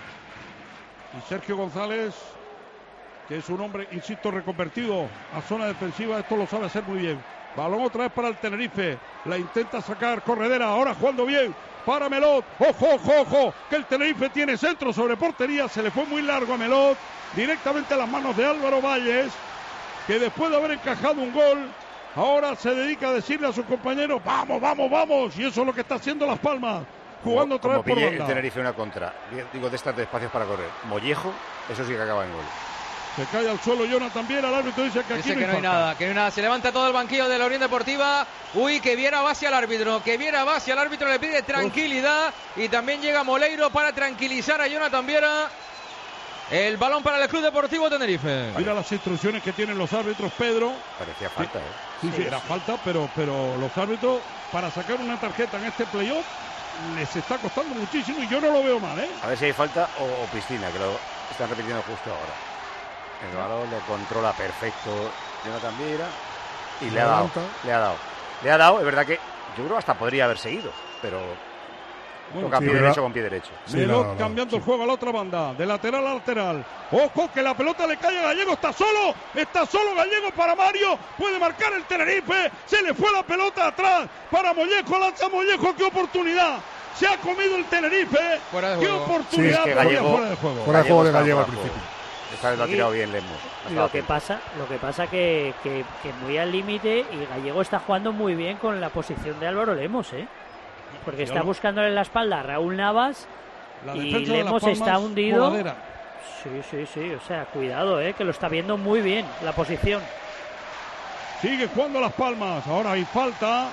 Y Sergio González, que es un hombre, insisto, reconvertido a zona defensiva, esto lo sabe hacer muy bien. Balón otra vez para el Tenerife, la intenta sacar Corredera, ahora jugando bien para Melot. Ojo, que el Tenerife tiene centro sobre portería, se le fue muy largo a Melot, directamente a las manos de Álvaro Valles, que después de haber encajado un gol, ahora se dedica a decirle a sus compañeros, vamos, y eso es lo que está haciendo Las Palmas, jugando otra vez por banda. El Tenerife una contra, digo, de estas de espacios para correr, Mollejo, eso sí que acaba en gol. Se cae al suelo Jonathan Viera, el árbitro dice que aquí no hay nada, que no hay nada. Se levanta todo el banquillo de la Unión Deportiva. Que Viera va hacia el árbitro, le pide tranquilidad y también llega Moleiro para tranquilizar a Jonathan Viera. El balón para el Club Deportivo Tenerife. Mira las instrucciones que tienen los árbitros, Pedro. Parecía falta, Sí, era falta, pero los árbitros para sacar una tarjeta en este playoff les está costando muchísimo y yo no lo veo mal, ¿eh? A ver si hay falta o piscina, que lo están repitiendo justo ahora. El balón lo controla perfecto Jonathan Viera y le ha dado, es verdad que yo creo hasta podría haber seguido, pero toca pie derecho con pie derecho. Melot cambiando el juego a la otra banda, de lateral a lateral. Ojo que la pelota le cae a Gallego, está solo Gallego para Mario, puede marcar el Tenerife, se le fue la pelota atrás para Mollejo, lanza Mollejo, qué oportunidad. Se ha comido el Tenerife, qué oportunidad. Sí, es que Gallego, fuera de juego de Gallego al principio. Esta vez lo ha tirado bien Lemos. Lo que pasa que muy al límite, y Gallego está jugando muy bien con la posición de Álvaro Lemos, porque está buscándole la espalda a Raúl Navas y Lemos está hundido. Sí, o sea, cuidado, que lo está viendo muy bien la posición. Sigue jugando Las Palmas, ahora hay falta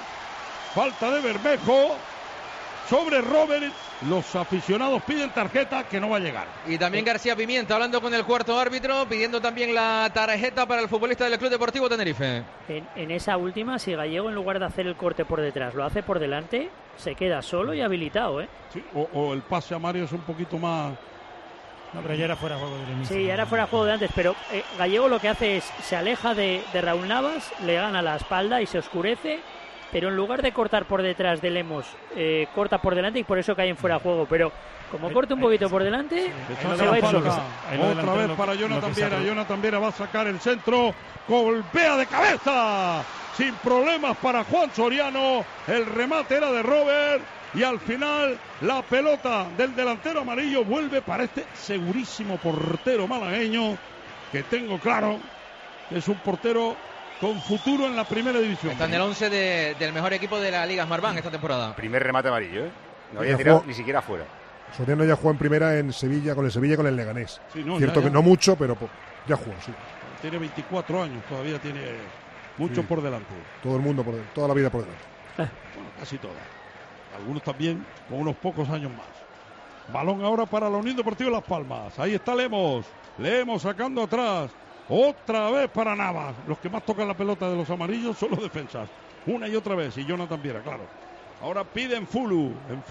de Bermejo sobre Robert. Los aficionados piden tarjeta, que no va a llegar. Y también García Pimienta hablando con el cuarto árbitro, pidiendo también la tarjeta para el futbolista del Club Deportivo Tenerife. En esa última, si Gallego en lugar de hacer el corte por detrás lo hace por delante, se queda solo y habilitado, Sí, o el pase a Mario es un poquito más. No, pero ya era fuera de juego del inicio. Sí, ya era fuera de juego de antes, pero Gallego lo que hace es se aleja de Raúl Navas, le gana la espalda y se oscurece. Pero en lugar de cortar por detrás de Lemos, corta por delante y por eso cae en fuera de juego. Pero como corta un poquito por delante, se va a ir solo. Otra vez para Jonathan Viera. Jonathan Viera va a sacar el centro. Golpea de cabeza. Sin problemas para Juan Soriano. El remate era de Robert. Y al final la pelota del delantero amarillo vuelve para este segurísimo portero malagueño. Que tengo claro que es un portero con futuro en la primera división. Está en el 11 del mejor equipo de la Liga Smartbank esta temporada. Primer remate amarillo, No había tirado ni siquiera fuera. Soriano ya jugó en primera en Sevilla, con el Leganés. Sí, no, cierto que no mucho, pero ya jugó, sí. Tiene 24 años, todavía tiene mucho por delante. Todo el mundo toda la vida por delante. Bueno, casi toda. Algunos también con unos pocos años más. Balón ahora para la Unión Deportiva Las Palmas. Ahí está Lemos sacando atrás. Otra vez para Navas. Los que más tocan la pelota de los amarillos son los defensas. Una y otra vez. Y Jonathan Viera, claro. Ahora pide en Fulu,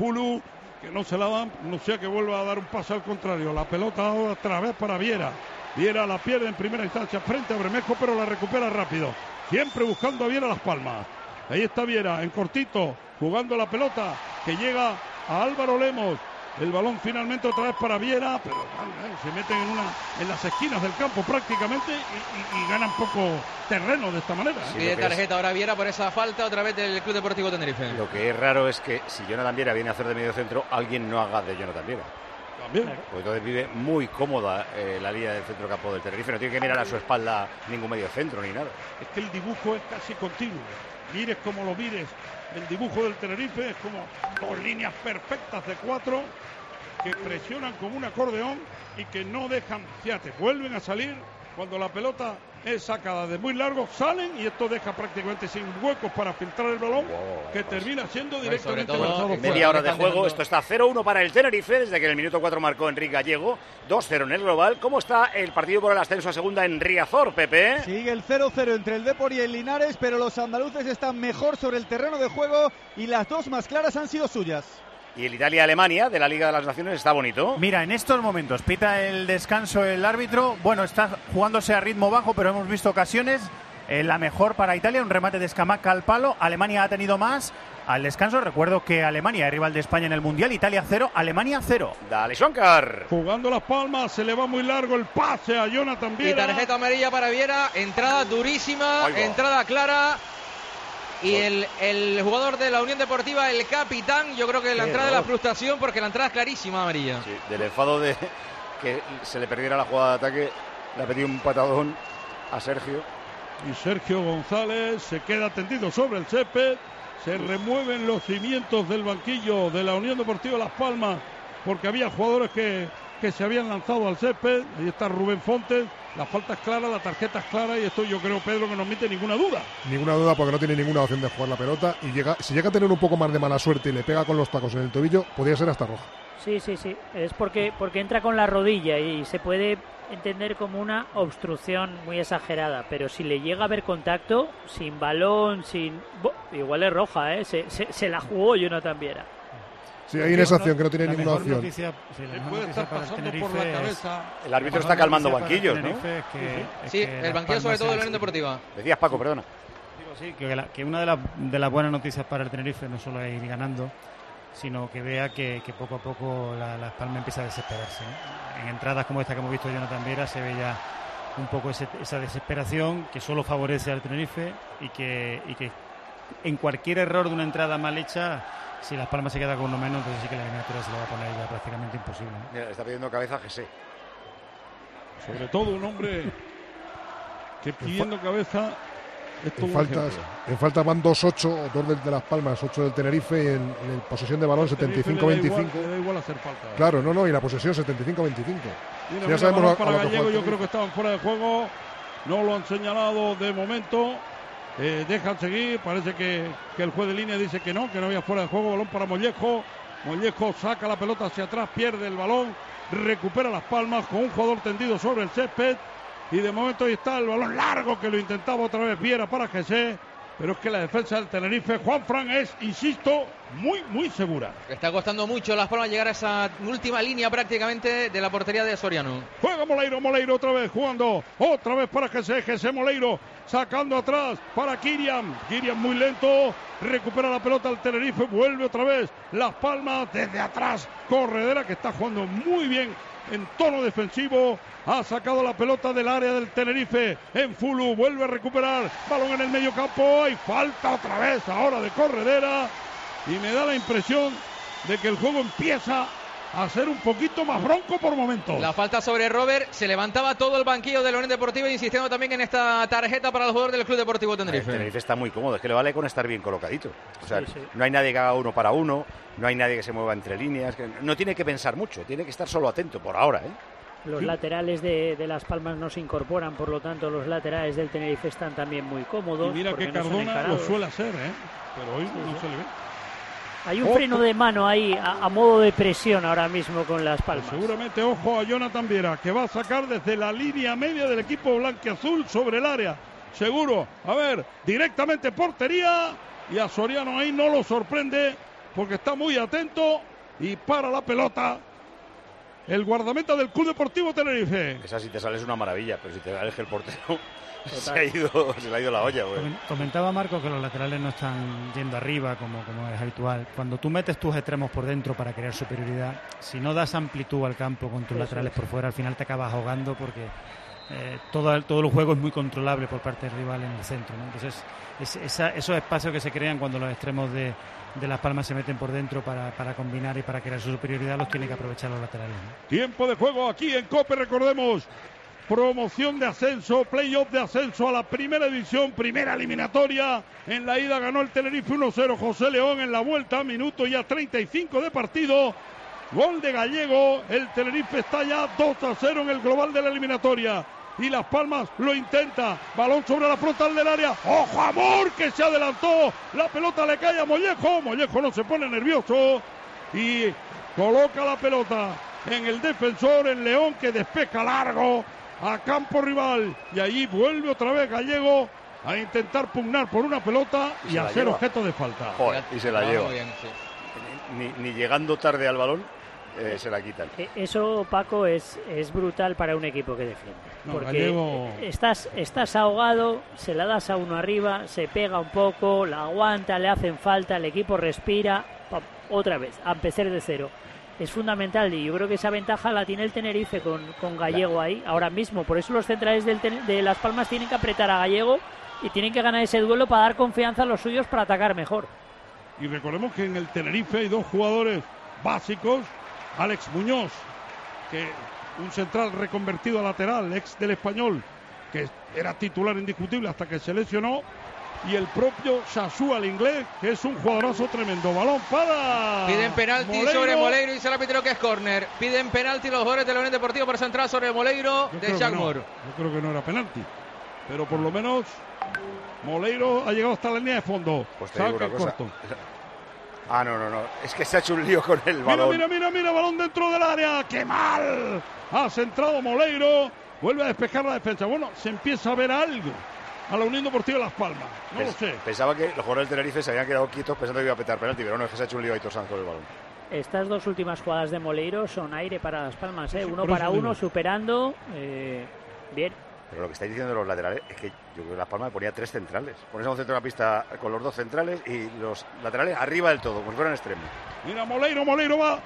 que no se la dan, no sea que vuelva a dar un paso al contrario. La pelota ahora otra vez para Viera. Viera la pierde en primera instancia frente a Bermejo, pero la recupera rápido. Siempre buscando a Viera Las Palmas. Ahí está Viera, en cortito, jugando la pelota, que llega a Álvaro Lemos. El balón finalmente otra vez para Viera, pero se meten en las esquinas del campo prácticamente y ganan poco terreno de esta manera. Pide tarjeta ahora Viera por esa falta otra vez del Club Deportivo Tenerife. Lo que es raro es que si Jonathan Viera viene a hacer de medio centro, alguien no haga de Jonathan Viera. También. Pues entonces vive muy cómoda la línea del centrocampo del Tenerife. No tiene que mirar a su espalda ningún medio centro ni nada. Es que el dibujo es casi continuo. Mires como lo mires, el dibujo del Tenerife es como dos líneas perfectas de 4 que presionan como un acordeón y que no dejan, fíjate, vuelven a salir cuando la pelota es sacada de muy largo, salen y esto deja prácticamente sin huecos para filtrar el balón, que termina siendo directamente lanzado fuera. Media hora de juego, esto está 0-1 para el Tenerife, desde que en el minuto 4 marcó Enrique Gallego, 2-0 en el global. ¿Cómo está el partido por el ascenso a segunda en Riazor, Pepe? Sigue el 0-0 entre el Depor y el Linares, pero los andaluces están mejor sobre el terreno de juego y las dos más claras han sido suyas. Y el Italia-Alemania de la Liga de las Naciones está bonito. Mira, en estos momentos pita el descanso el árbitro. Bueno, está jugándose a ritmo bajo, pero hemos visto ocasiones. La mejor para Italia, un remate de Scamacca al palo. Alemania ha tenido más. Al descanso, recuerdo que Alemania es rival de España en el Mundial. Italia 0, Alemania 0. Dale, Schoncar. Jugando las palmas, se le va muy largo el pase a Jonathan Viera. Y tarjeta amarilla para Viera. Entrada durísima, entrada clara. Y el jugador de la Unión Deportiva, el capitán, yo creo que la entrada de la frustración, porque la entrada es clarísima, amarilla. Sí, del enfado de que se le perdiera la jugada de ataque, le ha pedido un patadón a Sergio. Y Sergio González se queda tendido sobre el césped, se remueven los cimientos del banquillo de la Unión Deportiva Las Palmas, porque había jugadores que se habían lanzado al césped. Ahí está Rubén Fontes. La falta es clara, la tarjeta es clara y esto yo creo, Pedro, que no admite ninguna duda. Ninguna duda, porque no tiene ninguna opción de jugar la pelota y si llega a tener un poco más de mala suerte y le pega con los tacos en el tobillo, podría ser hasta roja. Sí, es porque entra con la rodilla y se puede entender como una obstrucción muy exagerada, pero si le llega a haber contacto, sin balón, igual es roja, se la jugó Jonathan Viera. Sí, hay esa acción que no tiene ninguna opción. Le puede estar pasando por la cabeza. El árbitro está calmando banquillos, ¿no? Sí, el banquillo sobre todo de la Unión Deportiva. Decías, Paco, perdona. Digo, sí, que una de las buenas noticias para el Tenerife no solo es ir ganando, sino que vea que poco a poco Las Palmas empieza a desesperarse, ¿no? En entradas como esta que hemos visto Jonathan Viera se ve ya un poco esa desesperación que solo favorece al Tenerife y que en cualquier error de una entrada mal hecha, si Las Palmas se queda con uno menos, entonces sí que la eliminatoria se le va a poner ya prácticamente imposible, ¿no? Mira, está pidiendo cabeza José. Sobre todo un hombre que pidiendo cabeza. En falta van 2-8, 2 de Las Palmas, 8 del Tenerife, y en posesión de balón 75-25. Le da igual hacer falta. Claro, y la posesión 75-25. Ya sabemos para Gallego, yo creo que estaban fuera de juego, no lo han señalado de momento. Dejan seguir, parece que el juez de línea dice que no había fuera de juego. Balón para Mollejo saca la pelota hacia atrás, pierde el balón, recupera Las Palmas con un jugador tendido sobre el césped y de momento ahí está el balón largo que lo intentaba otra vez Viera para José, pero es que la defensa del Tenerife, Juanfran, es, insisto, muy segura. Está costando mucho a Las Palmas llegar a esa última línea prácticamente de la portería de Soriano. Juega Moleiro otra vez, jugando otra vez para José Moleiro, sacando atrás para Kirian muy lento, recupera la pelota al Tenerife, vuelve otra vez Las Palmas desde atrás, Corredera, que está jugando muy bien en tono defensivo, ha sacado la pelota del área del Tenerife en Fulu, vuelve a recuperar, balón en el medio campo y falta otra vez ahora de Corredera, y me da la impresión de que el juego empieza a ser un poquito más bronco por momentos. La falta sobre Robert, se levantaba todo el banquillo de la Unión Deportiva insistiendo también en esta tarjeta para el jugador del Club Deportivo Tenerife. El Tenerife está muy cómodo, es que le vale con estar bien colocadito. O sea, no hay nadie que haga uno para uno, no hay nadie que se mueva entre líneas, que no tiene que pensar mucho, tiene que estar solo atento por ahora, Los laterales de Las Palmas no se incorporan, por lo tanto los laterales del Tenerife están también muy cómodos. Y mira que Cardona lo suele hacer, pero hoy no se le ve. Hay un freno de mano ahí a modo de presión ahora mismo con Las Palmas. Pues seguramente ojo a Jonathan Viera, que va a sacar desde la línea media del equipo blanquiazul sobre el área. Seguro, a ver, directamente portería, y a Soriano ahí no lo sorprende porque está muy atento y para la pelota el guardameta del Club Deportivo Tenerife. Esa si te sale es una maravilla, pero si te aleja el portero se le ha ido la olla, güey. Comentaba Marco que los laterales no están yendo arriba como es habitual. Cuando tú metes tus extremos por dentro para crear superioridad, si no das amplitud al campo con tus laterales por fuera, al final te acabas ahogando porque todo el juego es muy controlable por parte del rival en el centro, ¿no? Entonces esos espacios que se crean cuando los extremos de Las Palmas se meten por dentro para combinar y para crear su superioridad, los tienen que aprovechar los laterales, ¿no? Tiempo de juego aquí en COPE, recordemos, promoción de ascenso, playoff de ascenso a la primera división, primera eliminatoria. En la ida ganó el Tenerife 1-0 José León, en la vuelta, minuto ya 35 de partido, gol de Gallego. El Tenerife está ya 2-0 en el global de la eliminatoria. Y Las Palmas lo intenta, balón sobre la frontal del área, ¡ojo Amor que se adelantó! La pelota le cae a Mollejo, Mollejo no se pone nervioso y coloca la pelota en el defensor, en León, que despeja largo a campo rival, y allí vuelve otra vez Gallego a intentar pugnar por una pelota y a ser objeto de falta. Joder, y se la lleva. Ni llegando tarde al balón se la quitan. Eso, Paco, es brutal para un equipo que defiende. No, porque Gallego... estás ahogado, se la das a uno arriba, se pega un poco, la aguanta, le hacen falta, el equipo respira, otra vez, a empezar de cero. Es fundamental, y yo creo que esa ventaja la tiene el Tenerife con Gallego ahí ahora mismo. Por eso los centrales de Las Palmas tienen que apretar a Gallego y tienen que ganar ese duelo para dar confianza a los suyos para atacar mejor. Y recordemos que en el Tenerife hay dos jugadores básicos. Alex Muñoz, que un central reconvertido a lateral, ex del Español, que era titular indiscutible hasta que se lesionó, y el propio Sasú, al inglés, que es un jugadorazo tremendo. Balón para... Piden penalti sobre Moleiro y dice el árbitro que es córner. Piden penalti los jugadores de la Unión Deportiva para centrar sobre Moleiro de Jack Moore. Yo creo que no era penalti, pero por lo menos Moleiro ha llegado hasta la línea de fondo. Pues te digo una cosa. Corto. Ah, no. Es que se ha hecho un lío con el balón. Mira, balón dentro del área. ¡Qué mal! Ha centrado Moleiro. Vuelve a despejar la defensa. Bueno, se empieza a ver algo a la Unión Deportiva Las Palmas. No lo sé. Pensaba que los jugadores del Tenerife se habían quedado quietos pensando que iba a petar penalti, pero no, es que se ha hecho un lío ahí Torzán con el balón. Estas dos últimas jugadas de Moleiro son aire para Las Palmas, ¿eh? Uno para uno, superando. Bien. Pero lo que estáis diciendo de los laterales es que yo creo que Las Palmas ponía 3 centrales. Pones a un centro de la pista con los 2 centrales y los laterales arriba del todo, como si fueran extremos. Mira, Moleiro va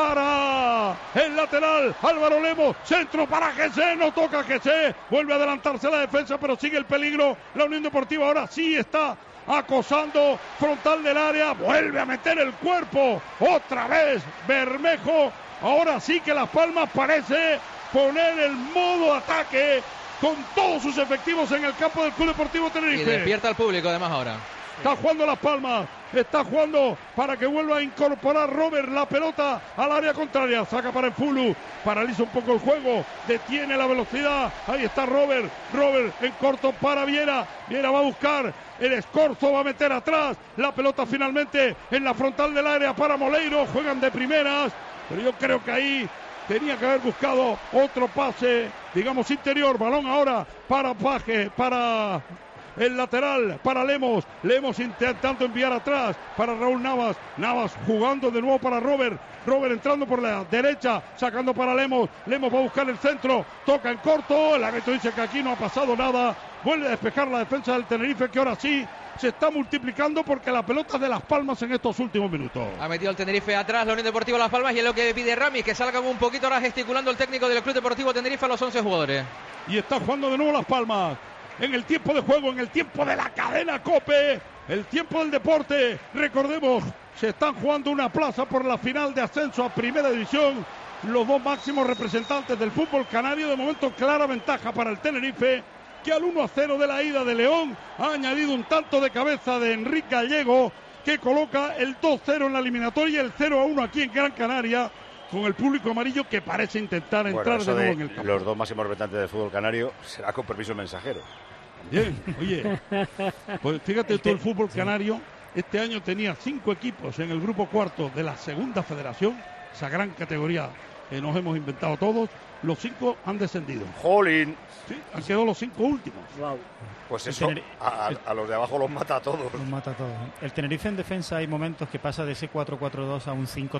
para el lateral. Álvaro Lemos, centro para Jesse, no toca Jesse. Vuelve a adelantarse la defensa, pero sigue el peligro. La Unión Deportiva ahora sí está acosando frontal del área. Vuelve a meter el cuerpo. Otra vez Bermejo. Ahora sí que Las Palmas parece poner el modo ataque con todos sus efectivos en el campo del Club Deportivo Tenerife. Y despierta al público además ahora. Está jugando Las Palmas, está jugando para que vuelva a incorporar Robert la pelota al área contraria. Saca para el Fulu, paraliza un poco el juego, detiene la velocidad. Ahí está Robert en corto para Viera. Viera va a buscar, el Escorzo va a meter atrás. La pelota finalmente en la frontal del área para Moleiro. Juegan de primeras, pero yo creo que ahí tenía que haber buscado otro pase, digamos interior. Balón ahora para Paje, para el lateral, para Lemos intentando enviar atrás para Raúl Navas jugando de nuevo para Robert entrando por la derecha, sacando para Lemos va a buscar el centro, toca en corto, el árbitro dice que aquí no ha pasado nada, vuelve a despejar la defensa del Tenerife, que ahora sí se está multiplicando porque la pelota es de Las Palmas en estos últimos minutos. Ha metido el Tenerife atrás, la Unión Deportiva Las Palmas, y es lo que pide Ramis, que salgan un poquito ahora gesticulando el técnico del Club Deportivo Tenerife a los 11 jugadores. Y está jugando de nuevo Las Palmas. En el tiempo de juego, en el tiempo de la cadena COPE, el tiempo del deporte. Recordemos, se están jugando una plaza por la final de ascenso a Primera División. Los dos máximos representantes del fútbol canario. De momento, clara ventaja para el Tenerife, que al 1-0 de la ida de León ha añadido un tanto de cabeza de Enrique Gallego, que coloca el 2-0 en la eliminatoria y el 0-1 aquí en Gran Canaria, con el público amarillo que parece intentar entrar de nuevo en el campo. Los dos máximos representantes del fútbol canario será con permiso mensajero. Bien, oye, pues fíjate tú, el fútbol canario este año tenía 5 equipos en el grupo cuarto de la segunda federación, esa gran categoría que nos hemos inventado todos. Los 5 han descendido. ¡Jolín! Sí, han quedado los 5 últimos. Wow. Pues eso a los de abajo los mata a todos. Los mata a todos. El Tenerife en defensa hay momentos que pasa de ese 4-4-2 a un 5-3-2.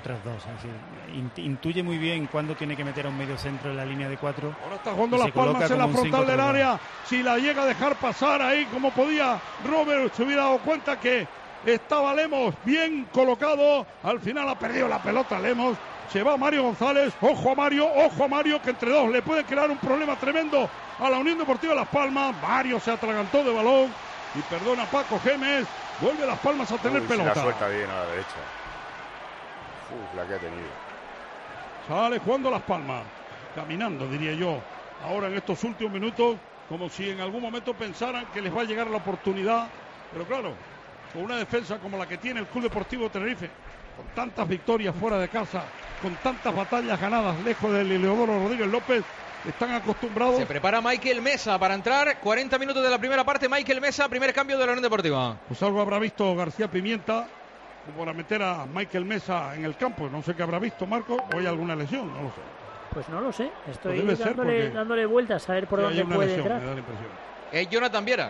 Intuye muy bien cuándo tiene que meter a un medio centro en la línea de 4. Ahora está jugando Las Palmas en la frontal del área. Si la llega a dejar pasar ahí como podía, Robert se hubiera dado cuenta que estaba Lemos bien colocado. Al final ha perdido la pelota Lemos Se va Mario González. Ojo a Mario, que entre dos le puede crear un problema tremendo a la Unión Deportiva Las Palmas. Mario se atragantó de balón y perdona a Paco Gémez. Vuelve Las Palmas a tener pelota. Se la suelta bien a la derecha. La que ha tenido. Sale jugando Las Palmas. Caminando, diría yo. Ahora en estos últimos minutos, como si en algún momento pensaran que les va a llegar la oportunidad. Pero claro, con una defensa como la que tiene el Club Deportivo Tenerife, con tantas victorias fuera de casa, con tantas batallas ganadas lejos de Leodoro Rodríguez López, están acostumbrados. Se prepara Michael Mesa para entrar. 40 minutos de la primera parte. Michael Mesa, primer cambio de la Unión Deportiva. Pues algo habrá visto García Pimienta para meter a Michael Mesa en el campo. No sé qué habrá visto, Marco, o hay alguna lesión, no lo sé. Pues no lo sé, estoy pues dándole vueltas a ver por dónde puede entrar. Me da la impresión. Es Jonathan Viera.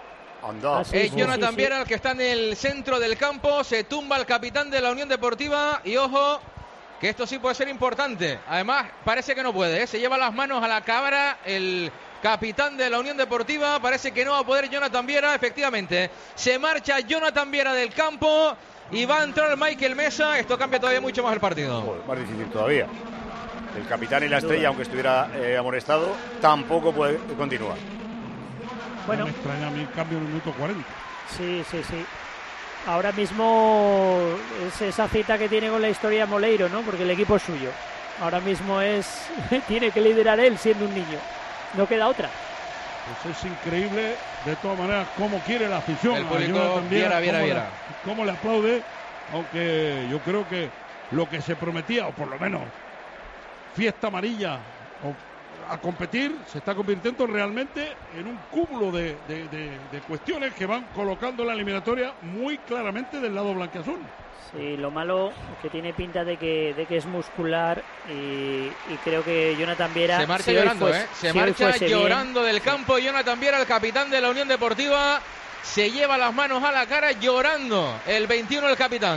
Sí, Jonathan Viera el que está en el centro del campo. Se tumba el capitán de la Unión Deportiva. Y ojo, que esto sí puede ser importante. Además, parece que no puede, ¿eh? Se lleva las manos a la cámara el capitán de la Unión Deportiva. Parece que no va a poder Jonathan Viera. Efectivamente, se marcha Jonathan Viera del campo y va a entrar Michael Mesa. Esto cambia todavía mucho más el partido. Joder, más difícil todavía. El capitán y la estrella, aunque estuviera amonestado, tampoco puede continuar. Bueno, me extraña a mí el cambio en el minuto 40. Sí. Ahora mismo es esa cita que tiene con la historia Moleiro, ¿no? Porque el equipo es suyo. Ahora mismo tiene que liderar él siendo un niño. No queda otra. Pues es increíble, de todas maneras, cómo quiere la afición. El público Viera. Cómo le aplaude, aunque yo creo que lo que se prometía, o por lo menos fiesta amarilla a competir, se está convirtiendo realmente en un cúmulo de cuestiones que van colocando la eliminatoria muy claramente del lado blanquiazul. Sí, lo malo que tiene pinta de que es muscular y creo que Jonathan Viera se marcha llorando, se marcha llorando del campo. Jonathan Viera, el capitán de la Unión Deportiva, se lleva las manos a la cara llorando. El 21, el capitán.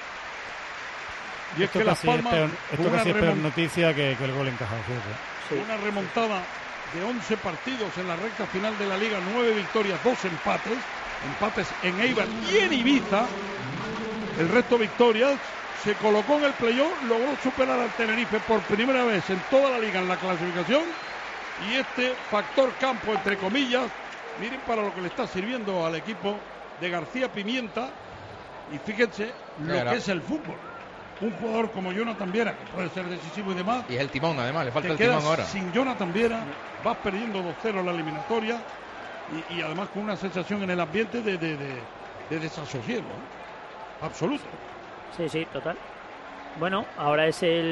Y es que Las Palmas, esto casi es peor noticia que el gol encajado. Sí. Una remontada de 11 partidos en la recta final de la Liga, 9 victorias, 2 empates en Eibar y en Ibiza. El resto victorias, se colocó en el playoff, logró superar al Tenerife por primera vez en toda la Liga en la clasificación. Y este factor campo, entre comillas, miren para lo que le está sirviendo al equipo de García Pimienta. Y fíjense lo que es el fútbol. Un jugador como Jonathan Viera, que puede ser decisivo y demás. Y es el timón, además, le falta el timón ahora. Sin Jonathan Viera, vas perdiendo 2-0 la eliminatoria y además con una sensación en el ambiente de desasosiego, ¿eh? Absoluto. Sí, total. Bueno, ahora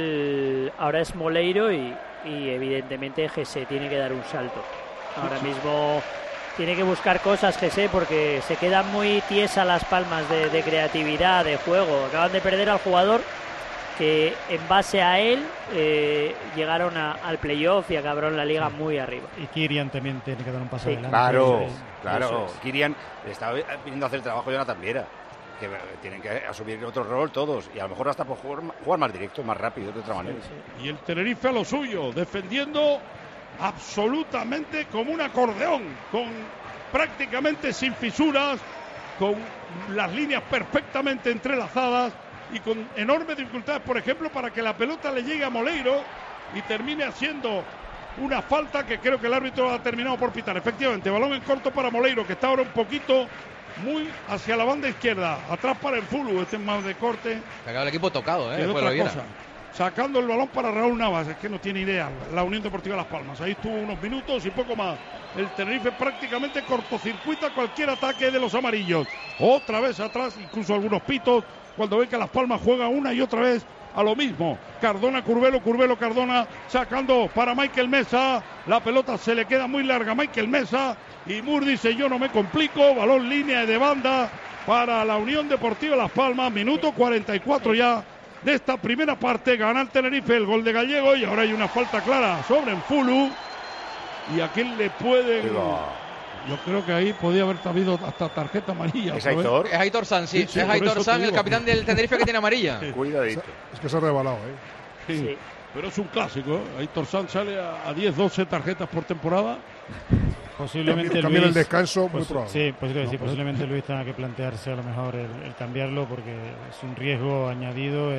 es Moleiro y evidentemente Gese tiene que dar un salto. Ahora mismo tiene que buscar cosas Gese porque se quedan muy tiesas Las Palmas de creatividad, de juego. Acaban de perder al jugador que en base a él llegaron al playoff y acabaron la liga muy arriba. Y Kirian también tiene que dar un paso adelante. Claro. Kirian está viniendo a hacer el trabajo Jonathan Viera, que tienen que asumir otro rol todos y a lo mejor hasta por jugar más directo, más rápido, de otra manera. Y el Tenerife a lo suyo, defendiendo absolutamente como un acordeón, con prácticamente sin fisuras, con las líneas perfectamente entrelazadas y con enormes dificultades, por ejemplo, para que la pelota le llegue a Moleiro y termine haciendo una falta que creo que el árbitro ha terminado por pitar. Efectivamente, balón en corto para Moleiro, que está ahora un poquito muy hacia la banda izquierda, atrás para el Fulu, este es más de corte. Se acaba el equipo tocado, después otra cosa. Sacando el balón para Raúl Navas, es que no tiene idea la Unión Deportiva Las Palmas. Ahí estuvo unos minutos y poco más. El Tenerife prácticamente cortocircuita cualquier ataque de los amarillos. Otra vez atrás, incluso algunos pitos, cuando ve que Las Palmas juega una y otra vez a lo mismo. Cardona, Curbelo, Cardona, sacando para Michael Mesa. La pelota se le queda muy larga a Michael Mesa. Y Mur dice, yo no me complico. Balón línea de banda para la Unión Deportiva Las Palmas. Minuto 44 ya de esta primera parte. Gana el Tenerife el gol de Gallego y ahora hay una falta clara sobre Enfulu. ¿Y a quién le pueden...? Yo creo que ahí podía haber habido hasta tarjeta amarilla. ¿Es Aitor? Es Aitor San, sí. Es Aitor San, el capitán del Tenerife, que tiene amarilla. Cuidadito. Es que se ha rebalado, Sí. Pero es un clásico. Aitor San sale a 10, 12 tarjetas por temporada. Posiblemente también Luis, el descanso, muy probable. Sí, posiblemente Luis tenga que plantearse a lo mejor el cambiarlo porque es un riesgo añadido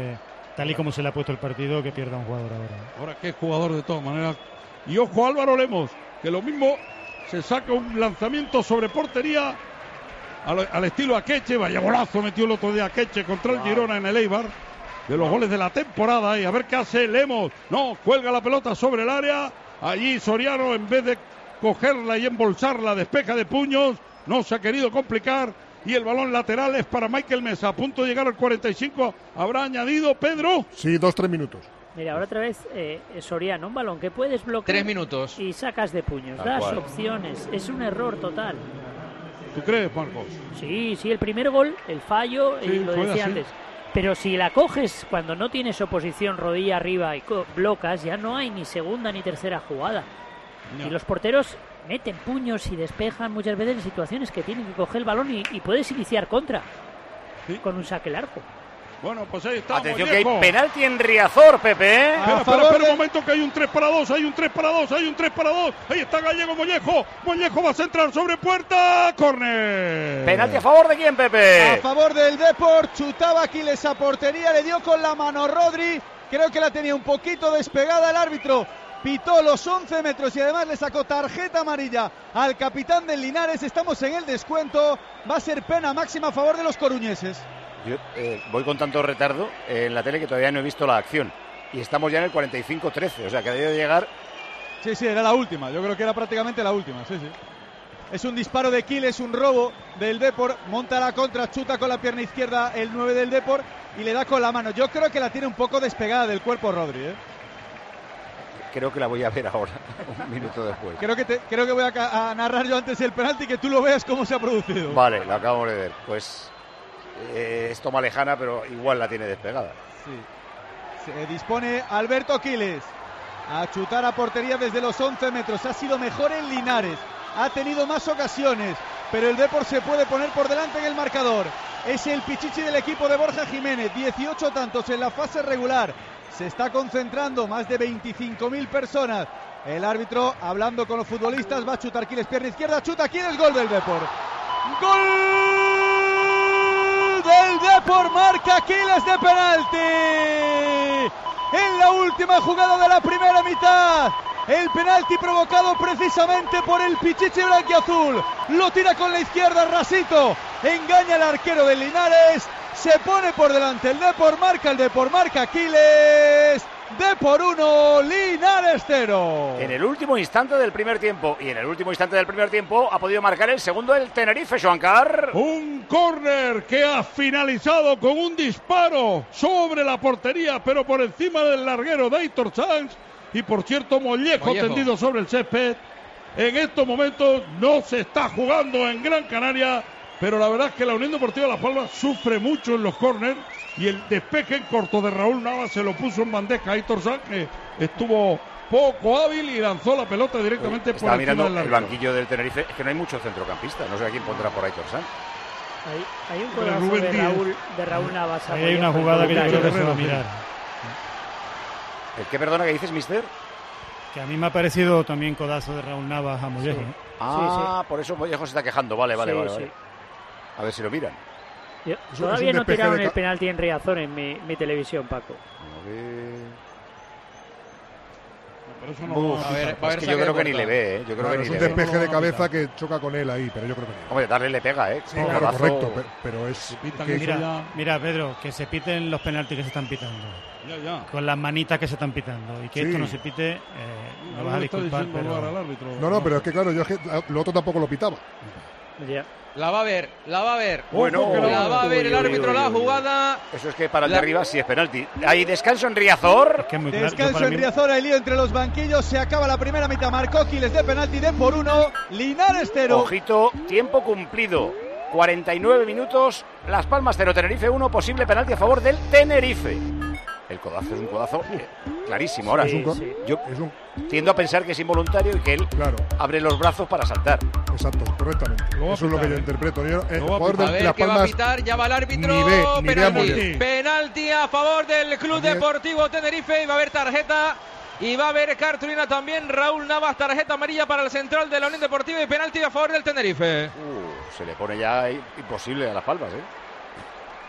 tal y como se le ha puesto el partido, que pierda un jugador ahora. Ahora que es jugador de todas maneras. Y ojo Álvaro Lemos, que lo mismo se saca un lanzamiento sobre portería al estilo Akeche. Vaya golazo metió el otro día Akeche contra el Girona en el Eibar, de los goles de la temporada. Y a ver qué hace Lemos. No, cuelga la pelota sobre el área. Allí Soriano, en vez de cogerla y embolsarla, despeja de puños. No se ha querido complicar. Y el balón lateral es para Michael Mesa. A punto de llegar al 45. ¿Habrá añadido Pedro? Sí, 2-3 minutos. Mira, ahora otra vez Soriano, un balón que puedes bloquear. 3 minutos. Y sacas de puños. Das opciones. Es un error total. ¿Tú crees, Marcos? Sí, el primer gol, el fallo, sí, lo decía antes. Pero si la coges cuando no tienes oposición, rodilla arriba y blocas, ya no hay ni segunda ni tercera jugada. No. Y los porteros meten puños y despejan muchas veces en situaciones que tienen que coger el balón y puedes iniciar contra con un saque largo. Bueno, pues ahí está. Atención, Mollejo. que hay penalti en Riazor, Pepe. Espera un momento, que hay un 3-2, hay un 3-2. Ahí está Gallego Mollejo. Mollejo va a centrar sobre puerta. Córner. ¿Penalti a favor de quién, Pepe? A favor del Depor. Chutaba Aquiles a portería, le dio con la mano Rodri. Creo que la tenía un poquito despegada el árbitro. Pitó los 11 metros y además le sacó tarjeta amarilla al capitán del Linares. Estamos en el descuento. Va a ser pena máxima a favor de los coruñeses. Yo voy con tanto retardo en la tele que todavía no he visto la acción. Y estamos ya en el 45-13, o sea que ha debido llegar. Sí, era la última. Yo creo que era prácticamente la última, sí. Es un disparo de Quiles, un robo del Depor. Monta la contra, chuta con la pierna izquierda el 9 del Depor y le da con la mano. Yo creo que la tiene un poco despegada del cuerpo Rodri, Creo que la voy a ver ahora, un minuto después. Creo que voy a narrar yo antes el penalti, que tú lo veas cómo se ha producido. Vale, lo acabamos de ver. Pues es toma lejana, pero igual la tiene despegada. Sí. Se dispone Alberto Quiles a chutar a portería desde los 11 metros. Ha sido mejor en Linares, ha tenido más ocasiones, pero el Depor se puede poner por delante en el marcador. Es el pichichi del equipo de Borja Jiménez, 18 tantos en la fase regular. Se está concentrando más de 25.000 personas. El árbitro hablando con los futbolistas. Va a chutar Quiles, pierna izquierda, chuta Quiles, gol del Depor. ¡Gol del Depor! Marca Quiles de penalti en la última jugada de la primera mitad. El penalti provocado precisamente por el pichichi blanquiazul. Lo tira con la izquierda Rasito. Engaña al arquero del Linares. Se pone por delante el Depor, marca el Depor, marca Quiles. Depor 1, Linares 0. En el último instante del primer tiempo. Y en el último instante del primer tiempo ha podido marcar el segundo el Tenerife, Joancar. Un córner que ha finalizado con un disparo sobre la portería, pero por encima del larguero de Aitor Sanz. Y por cierto, Mollejo tendido sobre el césped. En estos momentos no se está jugando en Gran Canaria, pero la verdad es que la Unión Deportiva Las Palmas sufre mucho en los córners, y el despeje en corto de Raúl Navas se lo puso en bandeja a Aitor Sanz, que estuvo poco hábil y lanzó la pelota directamente por encima mirando del el banquillo del Tenerife. Es que no hay muchos centrocampistas, no sé a quién pondrá por Aitor Sanz. Hay un codazo de Raúl Navas. Ahí hay una jugada que yo creo que se va a mirar. ¿El qué, perdona, que dices, mister? Que a mí me ha parecido también codazo de Raúl Navas a Mollejo. Sí. Por eso Mollejo se está quejando. Vale. A ver si lo miran. Todavía no tiraron el penalti en Riazor en mi televisión, Paco. A ver... Es que yo creo que ni le ve, Yo creo que ni es un despeje de cabeza que choca con él ahí, pero yo creo que no. Hombre, darle le pega, Sí, claro, correcto, pero es... Mira, Pedro, que se piten los penaltis que se están pitando. Ya. Con las manitas que se están pitando. Y que esto no se pite, no vas a disculpar. No, pero es que claro, yo es que lo otro tampoco lo pitaba. Ya. La va a ver. Bueno, la va a ver el árbitro la jugada. Eso es que para el de arriba sí es penalti. Hay descanso en Riazor. Descanso en Riazor, hay lío entre los banquillos. Se acaba la primera mitad. Marcó Quiles de penalti, Depor 1, Linares 0. Ojito, tiempo cumplido. 49 minutos. Las Palmas 0, Tenerife 1. Posible penalti a favor del Tenerife. El codazo es un codazo clarísimo. Ahora, yo tiendo a pensar que es involuntario y que él abre los brazos para saltar. Exacto, correctamente. Eso es lo que yo interpreto. A ver, ¿qué va a pitar? Ya va el árbitro. Penalti a favor del Club Deportivo Tenerife. Y va a haber tarjeta. Y va a haber cartulina también. Raúl Navas, tarjeta amarilla para el central de la Unión Deportiva. Y penalti a favor del Tenerife. Se le pone ya imposible a Las Palmas,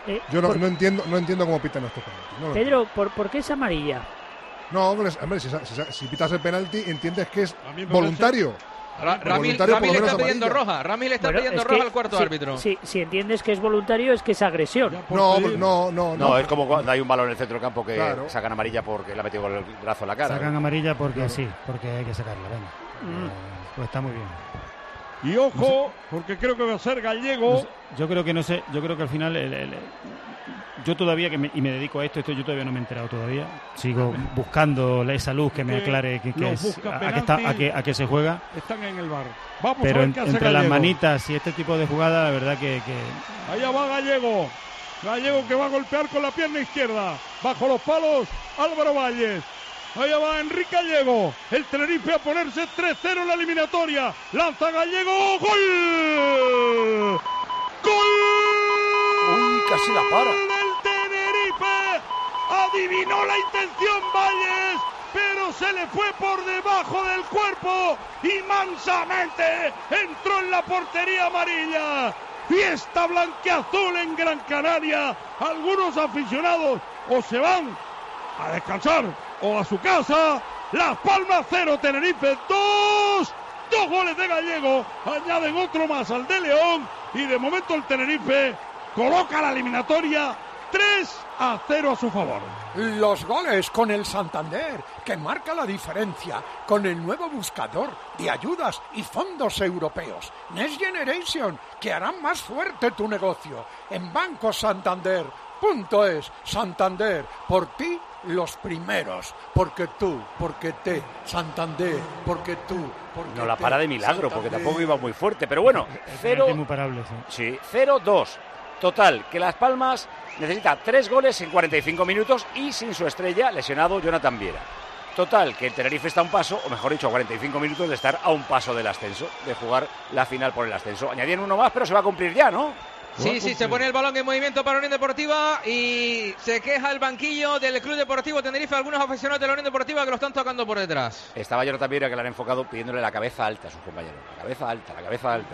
Yo no entiendo cómo pitan estos penaltis. Pedro, ¿por qué es amarilla? No, hombre, si pitas el penalti, entiendes que es voluntario. Ramil le está pidiendo roja. Ramil le está pidiendo roja al cuarto árbitro. Si entiendes que es voluntario, es que es agresión. No. Es como cuando hay un balón en el centro del campo que sacan amarilla porque le ha metido el brazo en la cara. Sacan amarilla porque porque hay que sacarla. Venga. Pues está muy bien. Y ojo, porque creo que va a ser Gallego. Yo creo que al final yo todavía y me dedico a esto, yo todavía no me he enterado todavía. Sigo buscando esa luz que me aclare a qué se juega. Están en el bar. Vamos pero a ver qué hace entre Gallego. Las manitas y este tipo de jugada, la verdad que allá va Gallego. Gallego que va a golpear con la pierna izquierda. Bajo los palos, Álvaro Valles. Allá va Enrique Gallego. El Tenerife a ponerse 3-0 en la eliminatoria. Lanza Gallego. ¡Gol! ¡Gol! ¡Uy, casi la para! ¡El Tenerife! Adivinó la intención Valles, pero se le fue por debajo del cuerpo y mansamente entró en la portería amarilla. Fiesta blanqueazul en Gran Canaria. Algunos aficionados o se van a descansar o a su casa. Las Palmas 0, Tenerife 2. 2 goles de Gallego, añaden otro más al de León y de momento el Tenerife coloca la eliminatoria 3-0 a su favor. Los goles con el Santander, que marca la diferencia con el nuevo buscador de ayudas y fondos europeos. Next Generation, que harán más fuerte tu negocio. En Banco Santander. Santander, por ti los primeros, porque tú, porque te, Santander, porque tú, porque no la para de milagro, Santander. Porque tampoco iba muy fuerte, pero bueno, 0-2. Total, que Las Palmas necesita 3 goles en 45 minutos y sin su estrella, lesionado Jonathan Viera. Total, que el Tenerife está a un paso, o mejor dicho, a 45 minutos de estar a un paso del ascenso, de jugar la final por el ascenso. Añadían uno más, pero se va a cumplir ya, ¿no? Sí, se pone el balón en movimiento para Unión Deportiva y se queja el banquillo del Club Deportivo Tenerife, algunos aficionados de la Unión Deportiva que lo están tocando por detrás. Estaba Jonathan Viera, que le han enfocado pidiéndole la cabeza alta a sus compañeros. La cabeza alta.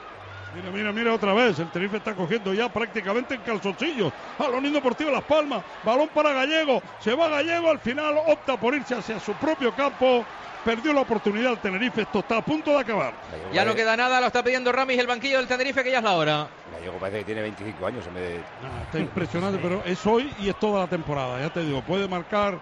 Mira otra vez, el Tenerife está cogiendo ya prácticamente en calzoncillos a la Unión Deportiva Las Palmas. Balón para Gallego, se va Gallego, al final opta por irse hacia su propio campo. Perdió la oportunidad el Tenerife, esto está a punto de acabar. Ya no queda nada, lo está pidiendo Ramis, el banquillo del Tenerife, que ya es la hora. Gallego parece que tiene 25 años en vez de... Está impresionante, pero es hoy y es toda la temporada, ya te digo, puede marcar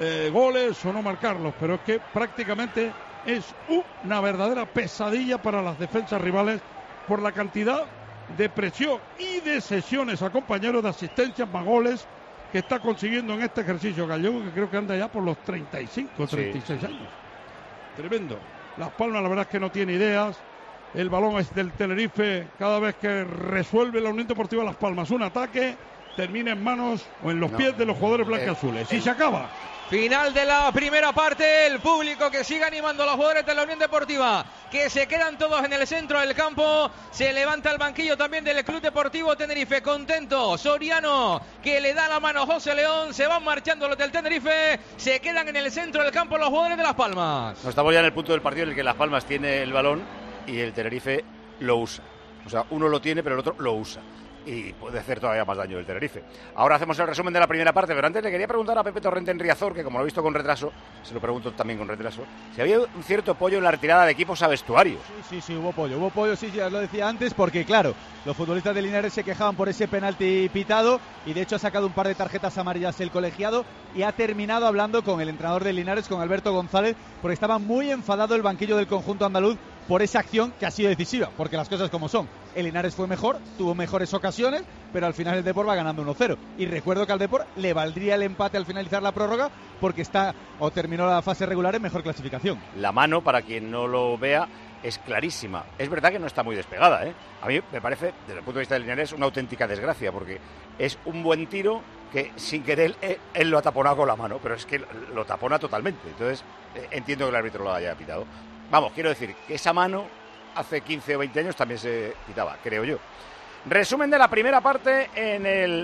goles o no marcarlos, pero es que prácticamente es una verdadera pesadilla para las defensas rivales por la cantidad de presión y de sesiones a compañeros, de asistencias más goles que está consiguiendo en este ejercicio Gallego, que creo que anda ya por los 35, 36 años. Tremendo. Las Palmas la verdad es que no tiene ideas. El balón es del Tenerife. Cada vez que resuelve la Unión Deportiva Las Palmas un ataque, termina en manos o en los pies de los jugadores blanquiazules. Y se acaba. Final de la primera parte, el público que sigue animando a los jugadores de la Unión Deportiva, que se quedan todos en el centro del campo. Se levanta el banquillo también del Club Deportivo Tenerife, contento. Soriano, que le da la mano a José León, se van marchando los del Tenerife, se quedan en el centro del campo los jugadores de Las Palmas. No, estamos ya en el punto del partido en el que Las Palmas tiene el balón y el Tenerife lo usa. O sea, uno lo tiene, pero el otro lo usa. Y puede hacer todavía más daño el Tenerife. Ahora hacemos el resumen de la primera parte, pero antes le quería preguntar a Pepe Torrente en Riazor, que como lo he visto con retraso, se lo pregunto también con retraso, si había un cierto pollo en la retirada de equipos a vestuario. Sí, hubo pollo, sí, ya lo decía antes, porque claro, los futbolistas de Linares se quejaban por ese penalti pitado y de hecho ha sacado un par de tarjetas amarillas el colegiado y ha terminado hablando con el entrenador de Linares, con Alberto González, porque estaba muy enfadado el banquillo del conjunto andaluz por esa acción que ha sido decisiva, porque las cosas como son. El Linares fue mejor, tuvo mejores ocasiones, pero al final el Depor va ganando 1-0. Y recuerdo que al Depor le valdría el empate al finalizar la prórroga, porque terminó la fase regular en mejor clasificación. La mano, para quien no lo vea, es clarísima. Es verdad que no está muy despegada, ¿eh? A mí me parece, desde el punto de vista del Linares, una auténtica desgracia, porque es un buen tiro que sin querer él lo ha taponado con la mano, pero es que lo tapona totalmente. Entonces, entiendo que el árbitro lo haya pitado. Vamos, quiero decir que esa mano hace 15 o 20 años también se pitaba, creo yo. Resumen de la primera parte en el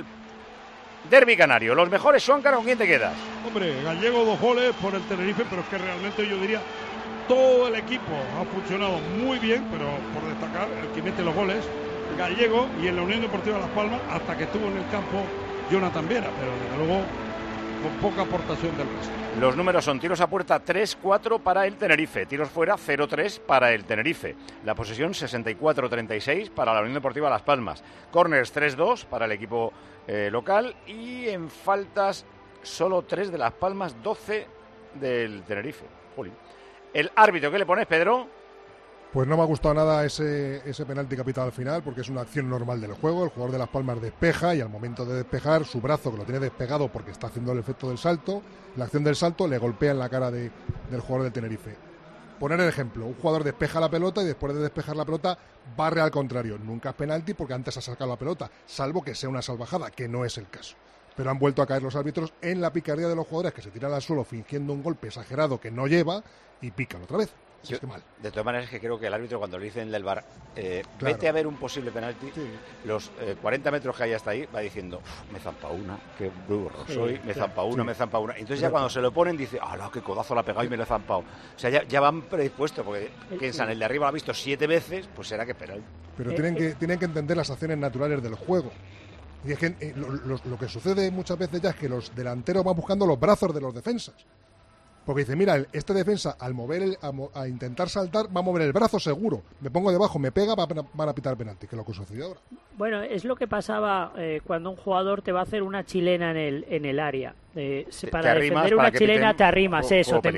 derbi canario. Los mejores, Suáncar, ¿con quién te quedas? Hombre, Gallego 2 goles por el Tenerife, pero es que realmente yo diría todo el equipo ha funcionado muy bien, pero por destacar, el que mete los goles Gallego y en la Unión Deportiva Las Palmas hasta que estuvo en el campo Jonathan Viera, pero desde luego con poca aportación del resto. Los números son tiros a puerta 3-4 para el Tenerife, tiros fuera 0-3 para el Tenerife, la posesión 64-36 para la Unión Deportiva Las Palmas, corners 3-2 para el equipo local y en faltas solo 3 de Las Palmas, 12 del Tenerife. Jolín. El árbitro, ¿qué le pones, Pedro? Pues no me ha gustado nada ese penalti capitado al final, porque es una acción normal del juego. El jugador de Las Palmas despeja y al momento de despejar, su brazo, que lo tiene despegado porque está haciendo el efecto del salto, la acción del salto le golpea en la cara del jugador del Tenerife. Poner el ejemplo, un jugador despeja la pelota y después de despejar la pelota barre al contrario. Nunca es penalti porque antes ha sacado la pelota, salvo que sea una salvajada, que no es el caso. Pero han vuelto a caer los árbitros en la picardía de los jugadores que se tiran al suelo fingiendo un golpe exagerado que no lleva y pican otra vez. Yo, mal. De todas maneras, es que creo que el árbitro, cuando le dicen del VAR, claro, vete a ver un posible penalti, sí, los 40 metros que hay hasta ahí, va diciendo, me zampa una, qué burro soy, me zampa una, me zampa una. Entonces ya cuando se lo ponen dice, ¡hala, qué codazo la ha pegado y me lo he zampado! O sea, ya van predispuestos, porque piensan, el de arriba lo ha visto 7 veces, pues será que es penalti. Pero tienen que entender las acciones naturales del juego. Y es que lo que sucede muchas veces ya es que los delanteros van buscando los brazos de los defensas. Porque dice, mira, este defensa al mover a intentar saltar va a mover el brazo seguro. Me pongo debajo, me pega, van a pitar penalti, que es lo que sucede ahora. Bueno, es lo que pasaba cuando un jugador te va a hacer una chilena en el área. Para defender una chilena te arrimas,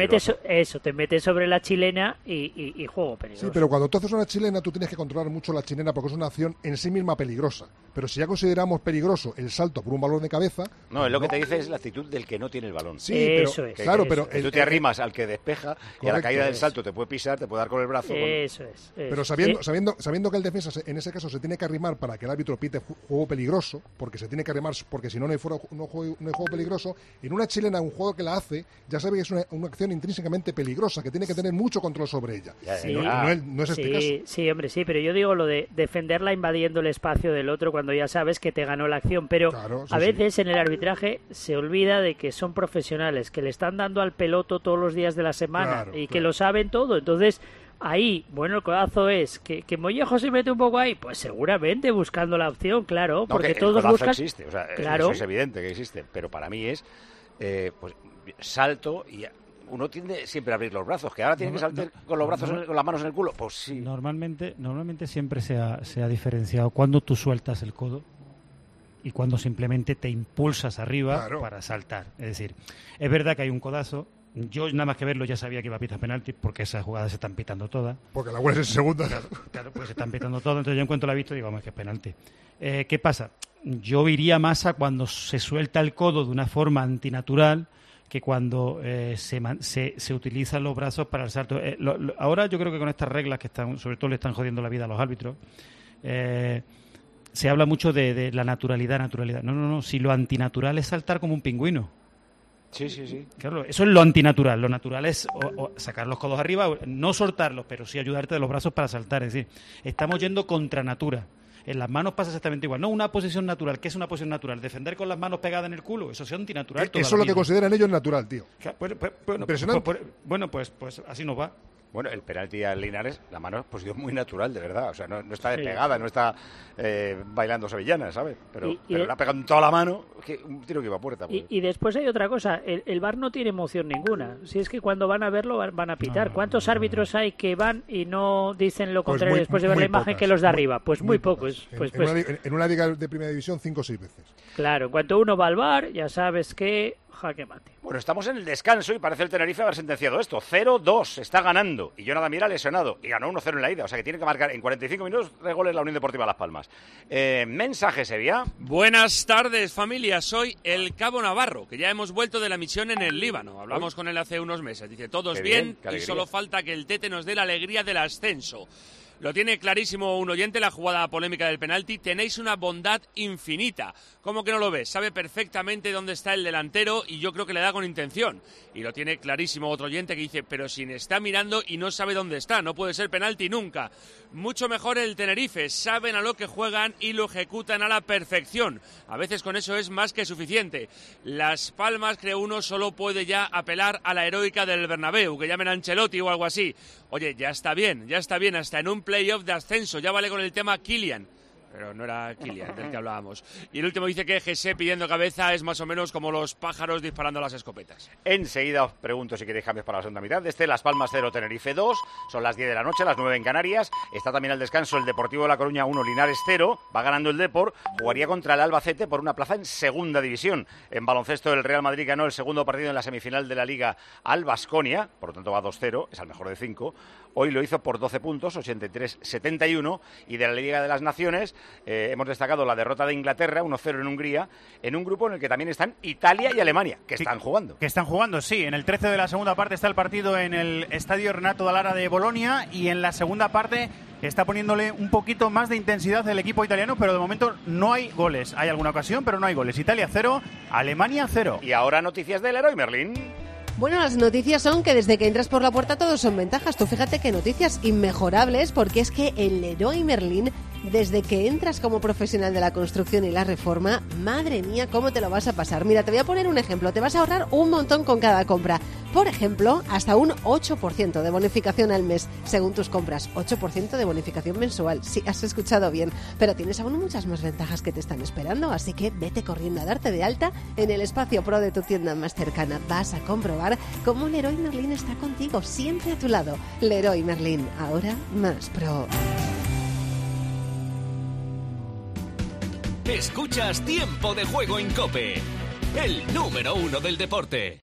te metes sobre la chilena y juego peligroso. Sí, pero cuando tú haces una chilena tú tienes que controlar mucho la chilena porque es una acción en sí misma peligrosa. Pero si ya consideramos peligroso el salto por un balón de cabeza... No, es lo que te dice es la actitud del que no tiene el balón. Sí, eso es. Claro, pero... Tú te arrimas al que despeja, correcto, y a la caída del salto te puede pisar, te puede dar con el brazo. Eso es. Pero sabiendo que el defensa en ese caso se tiene que arrimar para que el árbitro pite juego peligroso, porque se tiene que arrimar, porque si no, no hay juego peligroso, en una chilena un jugador que la hace ya sabe que es una acción intrínsecamente peligrosa, que tiene que tener mucho control sobre ella. No es este caso. Sí, hombre, sí, pero yo digo lo de defenderla invadiendo el espacio del otro cuando ya sabes que te ganó la acción, pero claro, a veces en el arbitraje se olvida de que son profesionales, que le están dando al peloto todos los días de la semana que lo saben todo, entonces ahí, bueno, el codazo es que Mollejo se mete un poco ahí, pues seguramente buscando la opción, claro, porque todos buscan... existe, o sea, claro, eso es evidente que existe, pero para mí es pues salto y uno tiende siempre a abrir los brazos, que ahora tiene que saltar con los brazos, con las manos en el culo, pues sí. Normalmente siempre se ha diferenciado cuando tú sueltas el codo y cuando simplemente te impulsas arriba para saltar. Es decir, es verdad que hay un codazo. Yo nada más que verlo ya sabía que iba a pitar penalti porque esas jugadas se están pitando todas. Porque la buena es en segunda. Claro, pues se están pitando todas. Entonces yo en cuanto la he visto digo, vamos, que es penalti. ¿Qué pasa? Yo iría más a cuando se suelta el codo de una forma antinatural que cuando se utilizan los brazos para el salto. Ahora yo creo que con estas reglas que están, sobre todo le están jodiendo la vida a los árbitros, se habla mucho de la naturalidad. No. Si lo antinatural es saltar como un pingüino. Sí. Claro, eso es lo antinatural. Lo natural es o sacar los codos arriba, no soltarlos, pero sí ayudarte de los brazos para saltar. Es decir, estamos yendo contra natura. En las manos pasa exactamente igual. No, una posición natural. ¿Qué es una posición natural? Defender con las manos pegadas en el culo. Eso es antinatural. Eso es lo que consideran ellos natural, tío. Impresionante. Pues así nos va. Bueno, el penalti a Linares, la mano es posición muy natural, de verdad. O sea, no está despegada, no está bailando sevillanas, ¿sabes? Pero le ha pegado en toda la mano, un tiro que iba a puerta. Pues. Y después hay otra cosa, el VAR no tiene emoción ninguna. Si es que cuando van a verlo van a pitar. ¿Cuántos árbitros hay que van y no dicen lo contrario después de ver la imagen que los de arriba? Pues muy pocos. En una liga de primera división, 5 o 6 veces. Claro, en cuanto uno va al VAR, ya sabes que... jaque mate. Bueno, estamos en el descanso y parece el Tenerife haber sentenciado esto. 0-2, está ganando. Y Jonathan Viera lesionado. Y ganó 1-0 en la ida. O sea que tiene que marcar en 45 minutos 3 goles la Unión Deportiva Las Palmas. Mensaje, Sevilla. Buenas tardes, familia. Soy el Cabo Navarro, que ya hemos vuelto de la misión en el Líbano. Hablamos con él hace unos meses. Dice, todos bien y solo falta que el Tete nos dé la alegría del ascenso. Lo tiene clarísimo un oyente, la jugada polémica del penalti. Tenéis una bondad infinita. ¿Cómo que no lo ves? Sabe perfectamente dónde está el delantero y yo creo que le da con intención. Y lo tiene clarísimo otro oyente que dice, pero si está mirando y no sabe dónde está, no puede ser penalti nunca. Mucho mejor el Tenerife, saben a lo que juegan y lo ejecutan a la perfección. A veces con eso es más que suficiente. Las Palmas, creo uno, solo puede ya apelar a la heroica del Bernabéu, que llamen a Ancelotti o algo así. Oye, ya está bien, hasta en un playoff de ascenso, ya vale con el tema Kylian. pero no era Kylian del que hablábamos. Y el último dice que Jesse pidiendo cabeza es más o menos como los pájaros disparando las escopetas. Enseguida os pregunto si queréis cambios para la segunda mitad. Las Palmas 0, Tenerife 2, son las 10 de la noche, las 9 en Canarias. Está también al descanso el Deportivo de La Coruña 1, Linares 0, va ganando el Depor, jugaría contra el Albacete por una plaza en segunda división. En baloncesto el Real Madrid ganó el segundo partido en la semifinal de la Liga al Baskonia, por lo tanto va 2-0, es al mejor de 5. Hoy lo hizo por 12 puntos, 83-71, y de la Liga de las Naciones hemos destacado la derrota de Inglaterra, 1-0 en Hungría, en un grupo en el que también están Italia y Alemania, que están jugando. Que están jugando, sí. En el 13 de la segunda parte está el partido en el Estadio Renato Dallara de Bolonia, y en la segunda parte está poniéndole un poquito más de intensidad el equipo italiano, pero de momento no hay goles. Hay alguna ocasión, pero no hay goles. Italia 0, Alemania 0. Y ahora noticias del Leroy Merlin. Bueno, las noticias son que desde que entras por la puerta todos son ventajas. Tú fíjate que noticias inmejorables, porque es que el Leroy Merlin, desde que entras como profesional de la construcción y la reforma, madre mía, cómo te lo vas a pasar. Mira, te voy a poner un ejemplo. Te vas a ahorrar un montón con cada compra. Por ejemplo, hasta un 8% de bonificación al mes, según tus compras. 8% de bonificación mensual. Sí, has escuchado bien. Pero tienes aún muchas más ventajas que te están esperando, así que vete corriendo a darte de alta en el espacio pro de tu tienda más cercana. Vas a comprobar cómo Leroy Merlin está contigo, siempre a tu lado. Leroy Merlin, ahora más pro. Escuchas Tiempo de Juego en COPE, el número 1 del deporte.